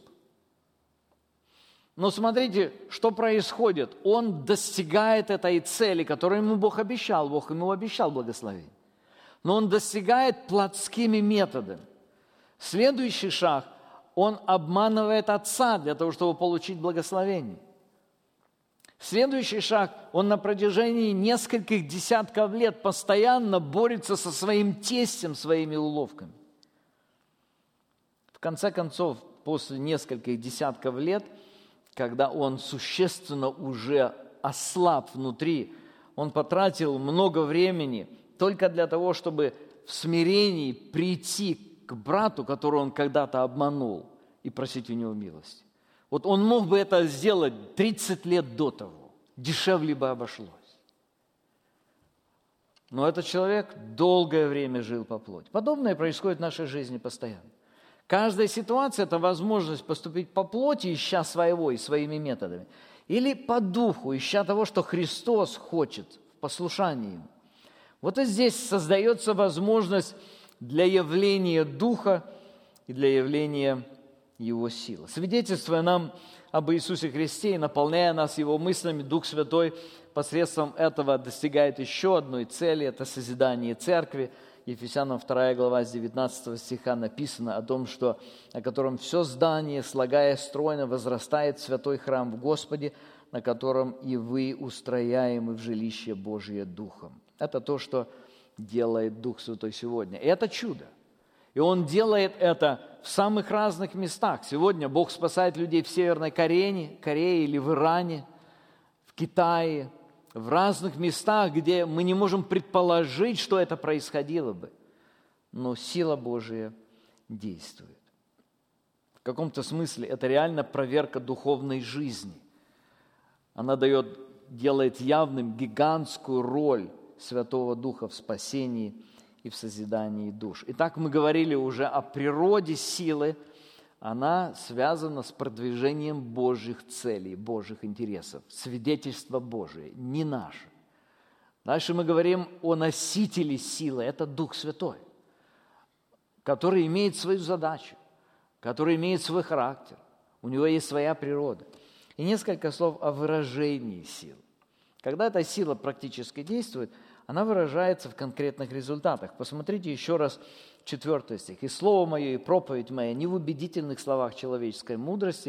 Но смотрите, что происходит. Он достигает этой цели, которую ему Бог обещал. Бог ему обещал благословение. Но он достигает плотскими методами. Следующий шаг. Он обманывает отца для того, чтобы получить благословение. Следующий шаг. Он на протяжении нескольких десятков лет постоянно борется со своим тестем, своими уловками. В конце концов, после нескольких десятков лет, когда он существенно уже ослаб внутри, он потратил много времени только для того, чтобы в смирении прийти к брату, которого он когда-то обманул, и просить у него милости. Вот он мог бы это сделать тридцать лет до того, дешевле бы обошлось. Но этот человек долгое время жил по плоти. Подобное происходит в нашей жизни постоянно. Каждая ситуация – это возможность поступить по плоти, ища своего и своими методами, или по духу, ища того, что Христос хочет, в послушании Ему. Вот и здесь создается возможность для явления Духа и для явления Его силы. Свидетельствуя нам об Иисусе Христе и наполняя нас Его мыслями, Дух Святой посредством этого достигает еще одной цели – это созидание Церкви. Ефесянам вторая глава с девятнадцатого стиха написано о том, что, о котором все здание, слагая стройно, возрастает в святой храм в Господе, на котором и вы устрояемы в жилище Божие Духом. Это то, что делает Дух Святой сегодня. И это чудо. И Он делает это в самых разных местах. Сегодня Бог спасает людей в Северной Корее, Корее или в Иране, в Китае, в разных местах, где мы не можем предположить, что это происходило бы. Но сила Божия действует. В каком-то смысле это реально проверка духовной жизни. Она дает, делает явным гигантскую роль Святого Духа в спасении и в созидании душ. Итак, мы говорили уже о природе силы. Она связана с продвижением Божьих целей, Божьих интересов. Свидетельство Божие, не наше. Дальше мы говорим о носителе силы. Это Дух Святой, который имеет свою задачу, который имеет свой характер. У него есть своя природа. И несколько слов о выражении сил. Когда эта сила практически действует, она выражается в конкретных результатах. Посмотрите еще раз четвертый стих. «И слово мое, и проповедь моя не в убедительных словах человеческой мудрости,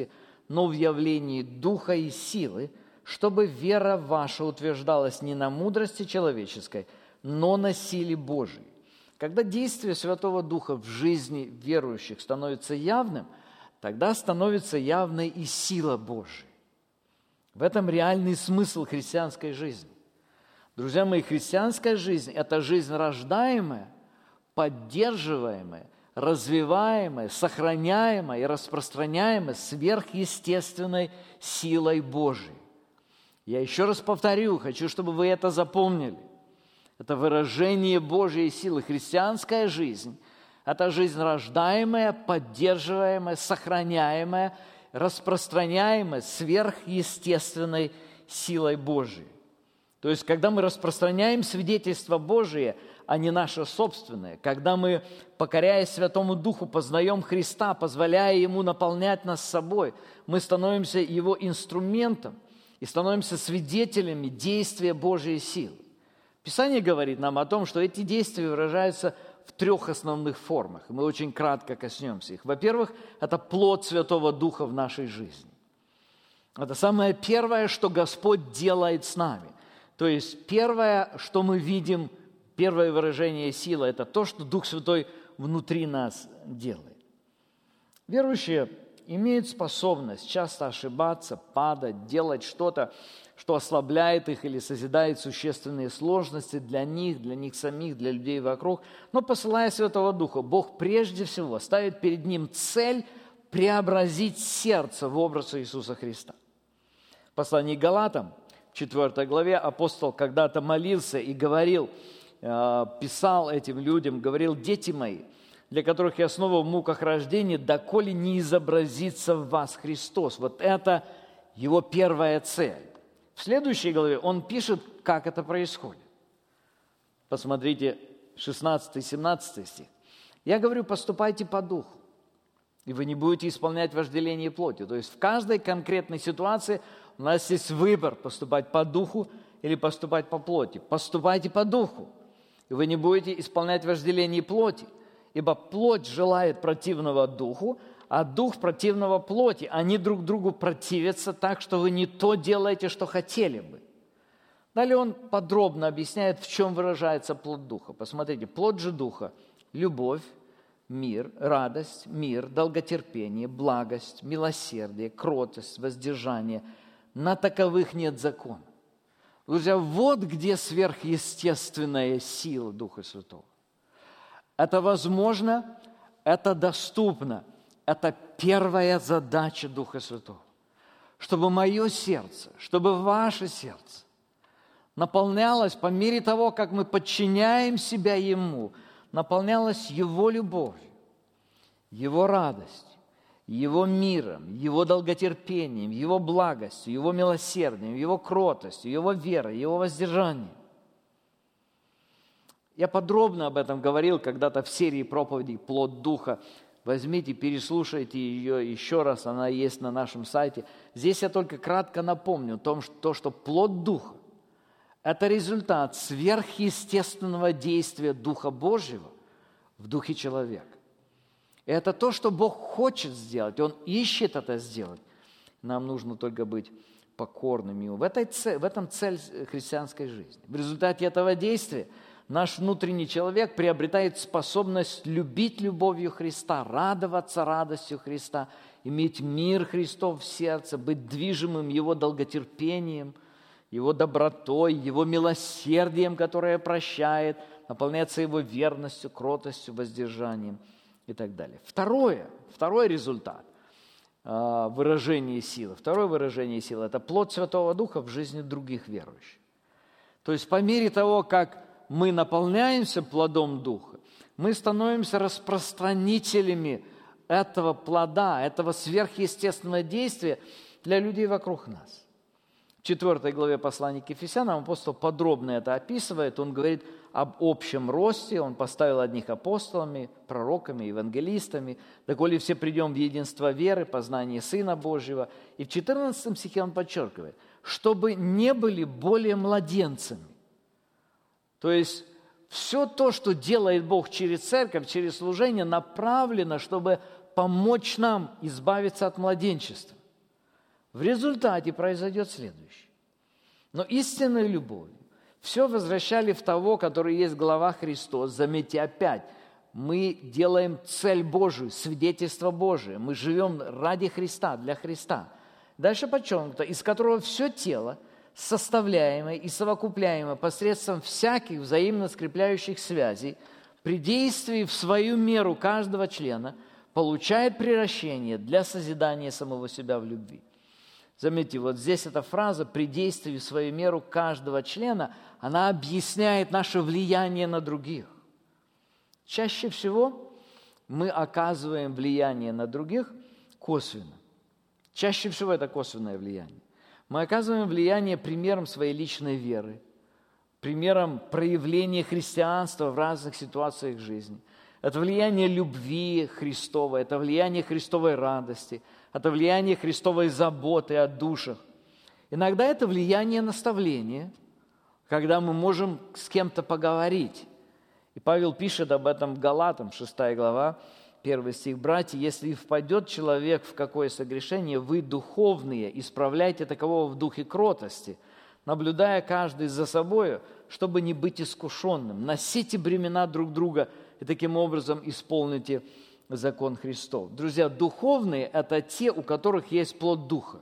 но в явлении духа и силы, чтобы вера ваша утверждалась не на мудрости человеческой, но на силе Божией. Когда действие Святого Духа в жизни верующих становится явным, тогда становится явной и сила Божия. В этом реальный смысл христианской жизни. Друзья мои, христианская жизнь – это жизнь рождаемая, поддерживаемая, развиваемая, сохраняемая и распространяемая сверхъестественной силой Божией. Я еще раз повторю, хочу, чтобы вы это запомнили. Это выражение Божьей силы. Христианская жизнь – это жизнь рождаемая, поддерживаемая, сохраняемая, распространяемая сверхъестественной силой Божией. То есть, когда мы распространяем свидетельство Божие, а не наше собственное, когда мы, покоряясь Святому Духу, познаем Христа, позволяя Ему наполнять нас собой, мы становимся Его инструментом и становимся свидетелями действия Божьей силы. Писание говорит нам о том, что эти действия выражаются в трех основных формах. Мы очень кратко коснемся их. Во-первых, это плод Святого Духа в нашей жизни. Это самое первое, что Господь делает с нами. То есть первое, что мы видим, первое выражение силы, это то, что Дух Святой внутри нас делает. Верующие имеют способность часто ошибаться, падать, делать что-то, что ослабляет их или созидает существенные сложности для них, для них самих, для людей вокруг. Но посылая Святого Духа, Бог прежде всего ставит перед ним цель преобразить сердце в образ Иисуса Христа. В послании к Галатам, в четвёртой главе, апостол когда-то молился и говорил, писал этим людям, говорил: «Дети мои, для которых я снова в муках рождения, доколе не изобразится в вас Христос». Вот это его первая цель. В следующей главе он пишет, как это происходит. Посмотрите, шестнадцатый-семнадцатый стих. «Я говорю, поступайте по духу, и вы не будете исполнять вожделение плоти». То есть в каждой конкретной ситуации у нас есть выбор: поступать по духу или поступать по плоти. Поступайте по духу, и вы не будете исполнять вожделение плоти. Ибо плоть желает противного духу, а дух противного плоти. Они друг другу противятся так, что вы не то делаете, что хотели бы. Далее он подробно объясняет, в чем выражается плод духа. Посмотрите, плод же духа – любовь, мир, радость, мир, долготерпение, благость, милосердие, кротость, воздержание. На таковых нет закона. Друзья, вот где сверхъестественная сила Духа Святого. Это возможно, это доступно. Это первая задача Духа Святого. Чтобы мое сердце, чтобы ваше сердце наполнялось по мере того, как мы подчиняем себя Ему, наполнялось Его любовью, Его радостью, Его миром, Его долготерпением, Его благостью, Его милосердием, Его кротостью, Его верой, Его воздержанием. Я подробно об этом говорил когда-то в серии проповедей «Плод Духа». Возьмите, переслушайте ее еще раз, она есть на нашем сайте. Здесь я только кратко напомню о том, что, то, что плод Духа – это результат сверхъестественного действия Духа Божьего в духе человека. И это то, что Бог хочет сделать, Он ищет это сделать. Нам нужно только быть покорными Ему. В, этой, в этом цель христианской жизни. В результате этого действия наш внутренний человек приобретает способность любить любовью Христа, радоваться радостью Христа, иметь мир Христов в сердце, быть движимым Его долготерпением, Его добротой, Его милосердием, которое прощает, наполняться Его верностью, кротостью, воздержанием и так далее. Второе, второй результат выражения силы, второе выражение силы – это плод Святого Духа в жизни других верующих. То есть по мере того, как мы наполняемся плодом Духа, мы становимся распространителями этого плода, этого сверхъестественного действия для людей вокруг нас. В четвёртой главе послания к Ефесянам апостол подробно это описывает. Он говорит об общем росте. Он поставил одних апостолами, пророками, евангелистами, доколе все придем в единство веры, познание Сына Божьего. И в четырнадцатом стихе он подчеркивает, чтобы не были более младенцами. То есть все то, что делает Бог через церковь, через служение, направлено, чтобы помочь нам избавиться от младенчества. В результате произойдет следующее. Но истинной любовью все возвращали в того, который есть глава Христос. Заметьте опять, мы делаем цель Божию, свидетельство Божие. Мы живем ради Христа, для Христа. Дальше подчеркнуто, из которого все тело, составляемое и совокупляемое посредством всяких взаимно скрепляющих связей, при действии в свою меру каждого члена, получает приращение для созидания самого себя в любви. Заметьте, вот здесь эта фраза «при действии в свою меру каждого члена», она объясняет наше влияние на других. Чаще всего мы оказываем влияние на других косвенно. Чаще всего это косвенное влияние. Мы оказываем влияние примером своей личной веры, примером проявления христианства в разных ситуациях жизни. Это влияние любви Христовой, это влияние Христовой радости, это влияние Христовой заботы о душах. Иногда это влияние наставления, когда мы можем с кем-то поговорить. И Павел пишет об этом в Галатам, шестая глава, первый стих. «Братья, если впадет человек в какое согрешение, вы, духовные, исправляйте такового в духе кротости, наблюдая каждый за собою, чтобы не быть искушенным. Носите бремена друг друга, и таким образом исполните закон Христов». Друзья, духовные – это те, у которых есть плод Духа.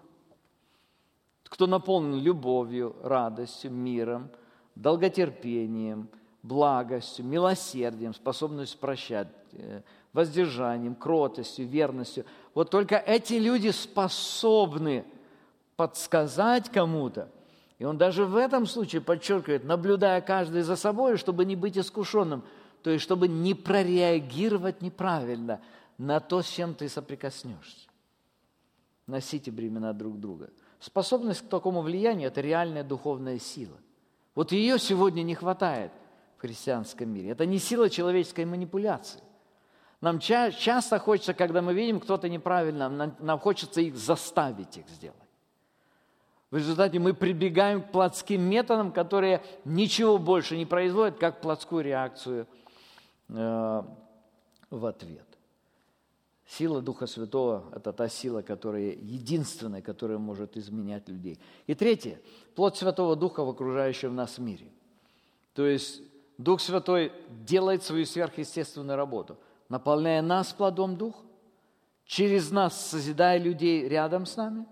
Кто наполнен любовью, радостью, миром, долготерпением, благостью, милосердием, способностью прощать, воздержанием, кротостью, верностью. Вот только эти люди способны подсказать кому-то. И он даже в этом случае подчеркивает, наблюдая каждый за собой, чтобы не быть искушенным, то есть чтобы не прореагировать неправильно на то, с чем ты соприкоснешься. Носите бремена друг друга. Способность к такому влиянию – это реальная духовная сила. Вот ее сегодня не хватает в христианском мире. Это не сила человеческой манипуляции. Нам ча- часто хочется, когда мы видим кто-то неправильно, нам, нам хочется их заставить их сделать. В результате мы прибегаем к плотским методам, которые ничего больше не производят, как плотскую реакцию э, в ответ. Сила Духа Святого – это та сила, которая единственная, которая может изменять людей. И третье – плод Святого Духа в окружающем нас мире. То есть Дух Святой делает свою сверхъестественную работу, наполняя нас плодом Духа, через нас созидая людей рядом с нами.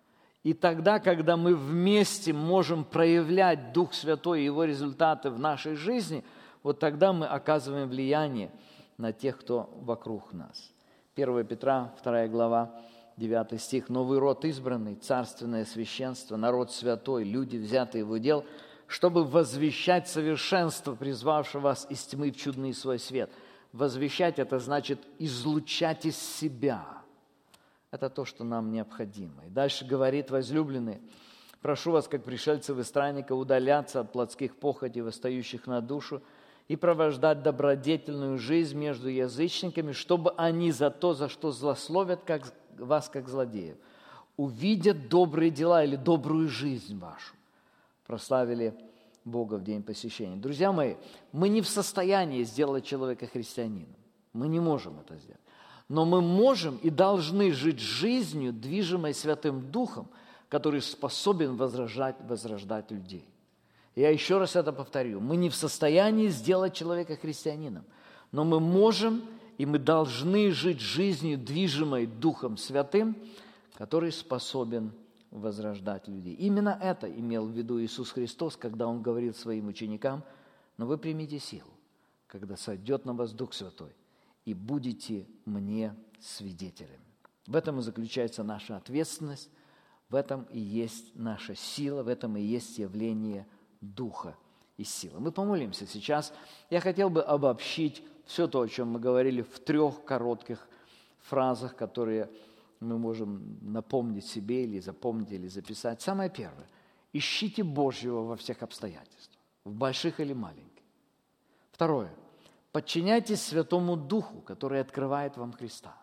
И тогда, когда мы вместе можем проявлять Дух Святой и Его результаты в нашей жизни, вот тогда мы оказываем влияние на тех, кто вокруг нас. первое Петра, вторая глава, девятый стих. «Но вы род избранный, царственное священство, народ святой, люди, взятые в удел, чтобы возвещать совершенство, призвавшего вас из тьмы в чудный свой свет». Возвещать – это значит излучать из себя. Это то, что нам необходимо. И дальше говорит: возлюбленные, прошу вас, как пришельцев и странников, удаляться от плотских похотей, восстающих на душу, и провождать добродетельную жизнь между язычниками, чтобы они за то, за что злословят как, вас, как злодеев, увидят добрые дела или добрую жизнь вашу, прославили Бога в день посещения. Друзья мои, мы не в состоянии сделать человека христианином. Мы не можем это сделать. Но мы можем и должны жить жизнью, движимой Святым Духом, который способен возрождать, возрождать людей. Я еще раз это повторю. Мы не в состоянии сделать человека христианином, но мы можем и мы должны жить жизнью, движимой Духом Святым, который способен возрождать людей. Именно это имел в виду Иисус Христос, когда Он говорил своим ученикам: «Но вы примите силу, когда сойдет на вас Дух Святой, и будете мне свидетелями». В этом и заключается наша ответственность, в этом и есть наша сила, в этом и есть явление Духа и силы. Мы помолимся сейчас. Я хотел бы обобщить все то, о чем мы говорили, в трех коротких фразах, которые мы можем напомнить себе или запомнить, или записать. Самое первое. Ищите Божьего во всех обстоятельствах, в больших или маленьких. Второе. Подчиняйтесь Святому Духу, который открывает вам Христа.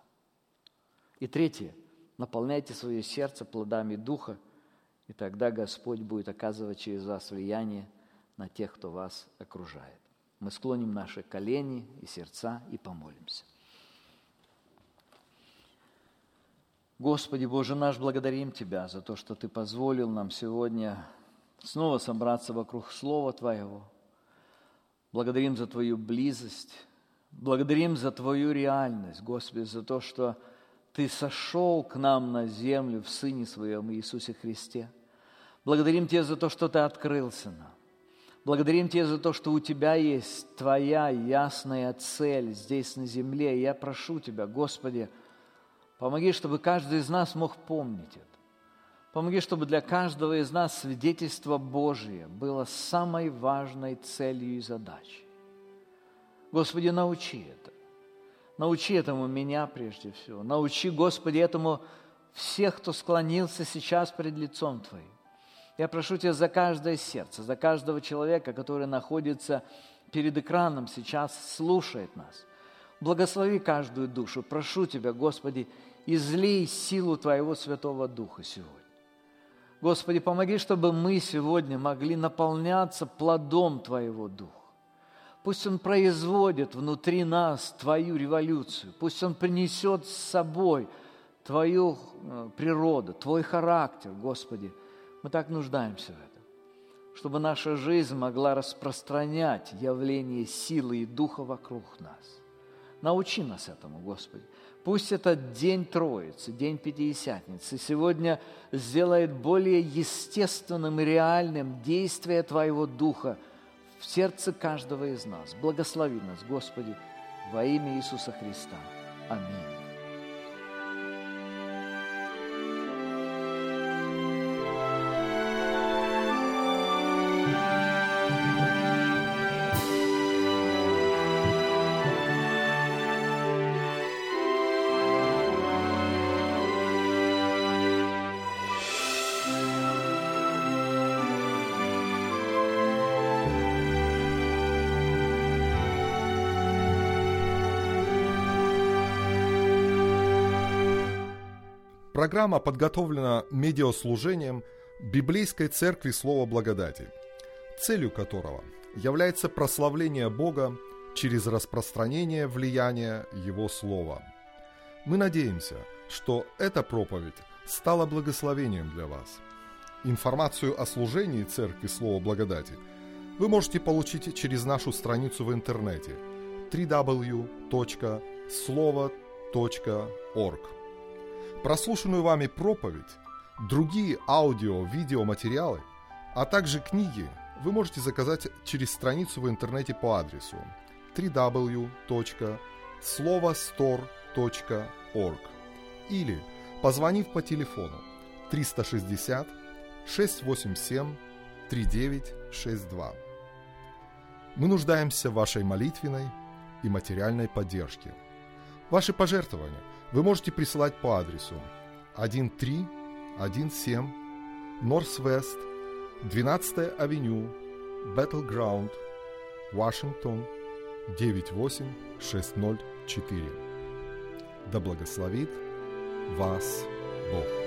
И третье. Наполняйте свое сердце плодами Духа, и тогда Господь будет оказывать через вас влияние на тех, кто вас окружает. Мы склоним наши колени и сердца и помолимся. Господи, Боже наш, благодарим Тебя за то, что Ты позволил нам сегодня снова собраться вокруг Слова Твоего. Благодарим за Твою близость, благодарим за Твою реальность, Господи, за то, что Ты сошел к нам на землю в Сыне Своем Иисусе Христе. Благодарим Тебя за то, что Ты открылся нам. Благодарим Тебя за то, что у Тебя есть Твоя ясная цель здесь на земле. И я прошу Тебя, Господи, помоги, чтобы каждый из нас мог помнить это. Помоги, чтобы для каждого из нас свидетельство Божие было самой важной целью и задачей. Господи, научи это. Научи этому меня прежде всего. Научи, Господи, этому всех, кто склонился сейчас пред лицом Твоим. Я прошу Тебя за каждое сердце, за каждого человека, который находится перед экраном сейчас, слушает нас. Благослови каждую душу. Прошу Тебя, Господи, излей силу Твоего Святого Духа сегодня. Господи, помоги, чтобы мы сегодня могли наполняться плодом Твоего Духа. Пусть Он производит внутри нас Твою революцию. Пусть Он принесет с собой Твою природу, Твой характер, Господи. Мы так нуждаемся в этом, чтобы наша жизнь могла распространять явление силы и духа вокруг нас. Научи нас этому, Господи. Пусть этот день Троицы, день Пятидесятницы сегодня сделает более естественным и реальным действие Твоего Духа в сердце каждого из нас. Благослови нас, Господи, во имя Иисуса Христа. Аминь. Программа подготовлена медиаслужением Библейской Церкви Слова Благодати, целью которого является прославление Бога через распространение влияния Его Слова. Мы надеемся, что эта проповедь стала благословением для вас. Информацию о служении Церкви Слова Благодати вы можете получить через нашу страницу в интернете дабл ю дабл ю дабл ю точка слово точка орг. Прослушанную вами проповедь, другие аудио-видеоматериалы, а также книги вы можете заказать через страницу в интернете по адресу дабл ю дабл ю дабл ю точка слово стор точка орг или позвонив по телефону триста шестьдесят шестьсот восемьдесят семь тридцать девять шестьдесят два. Мы нуждаемся в вашей молитвенной и материальной поддержке. Ваши пожертвования вы можете присылать по адресу тысяча триста семнадцать Норс-Вест, двенадцатая авеню, Battleground, Вашингтон, девять восемь шесть ноль четыре. Да благословит вас Бог.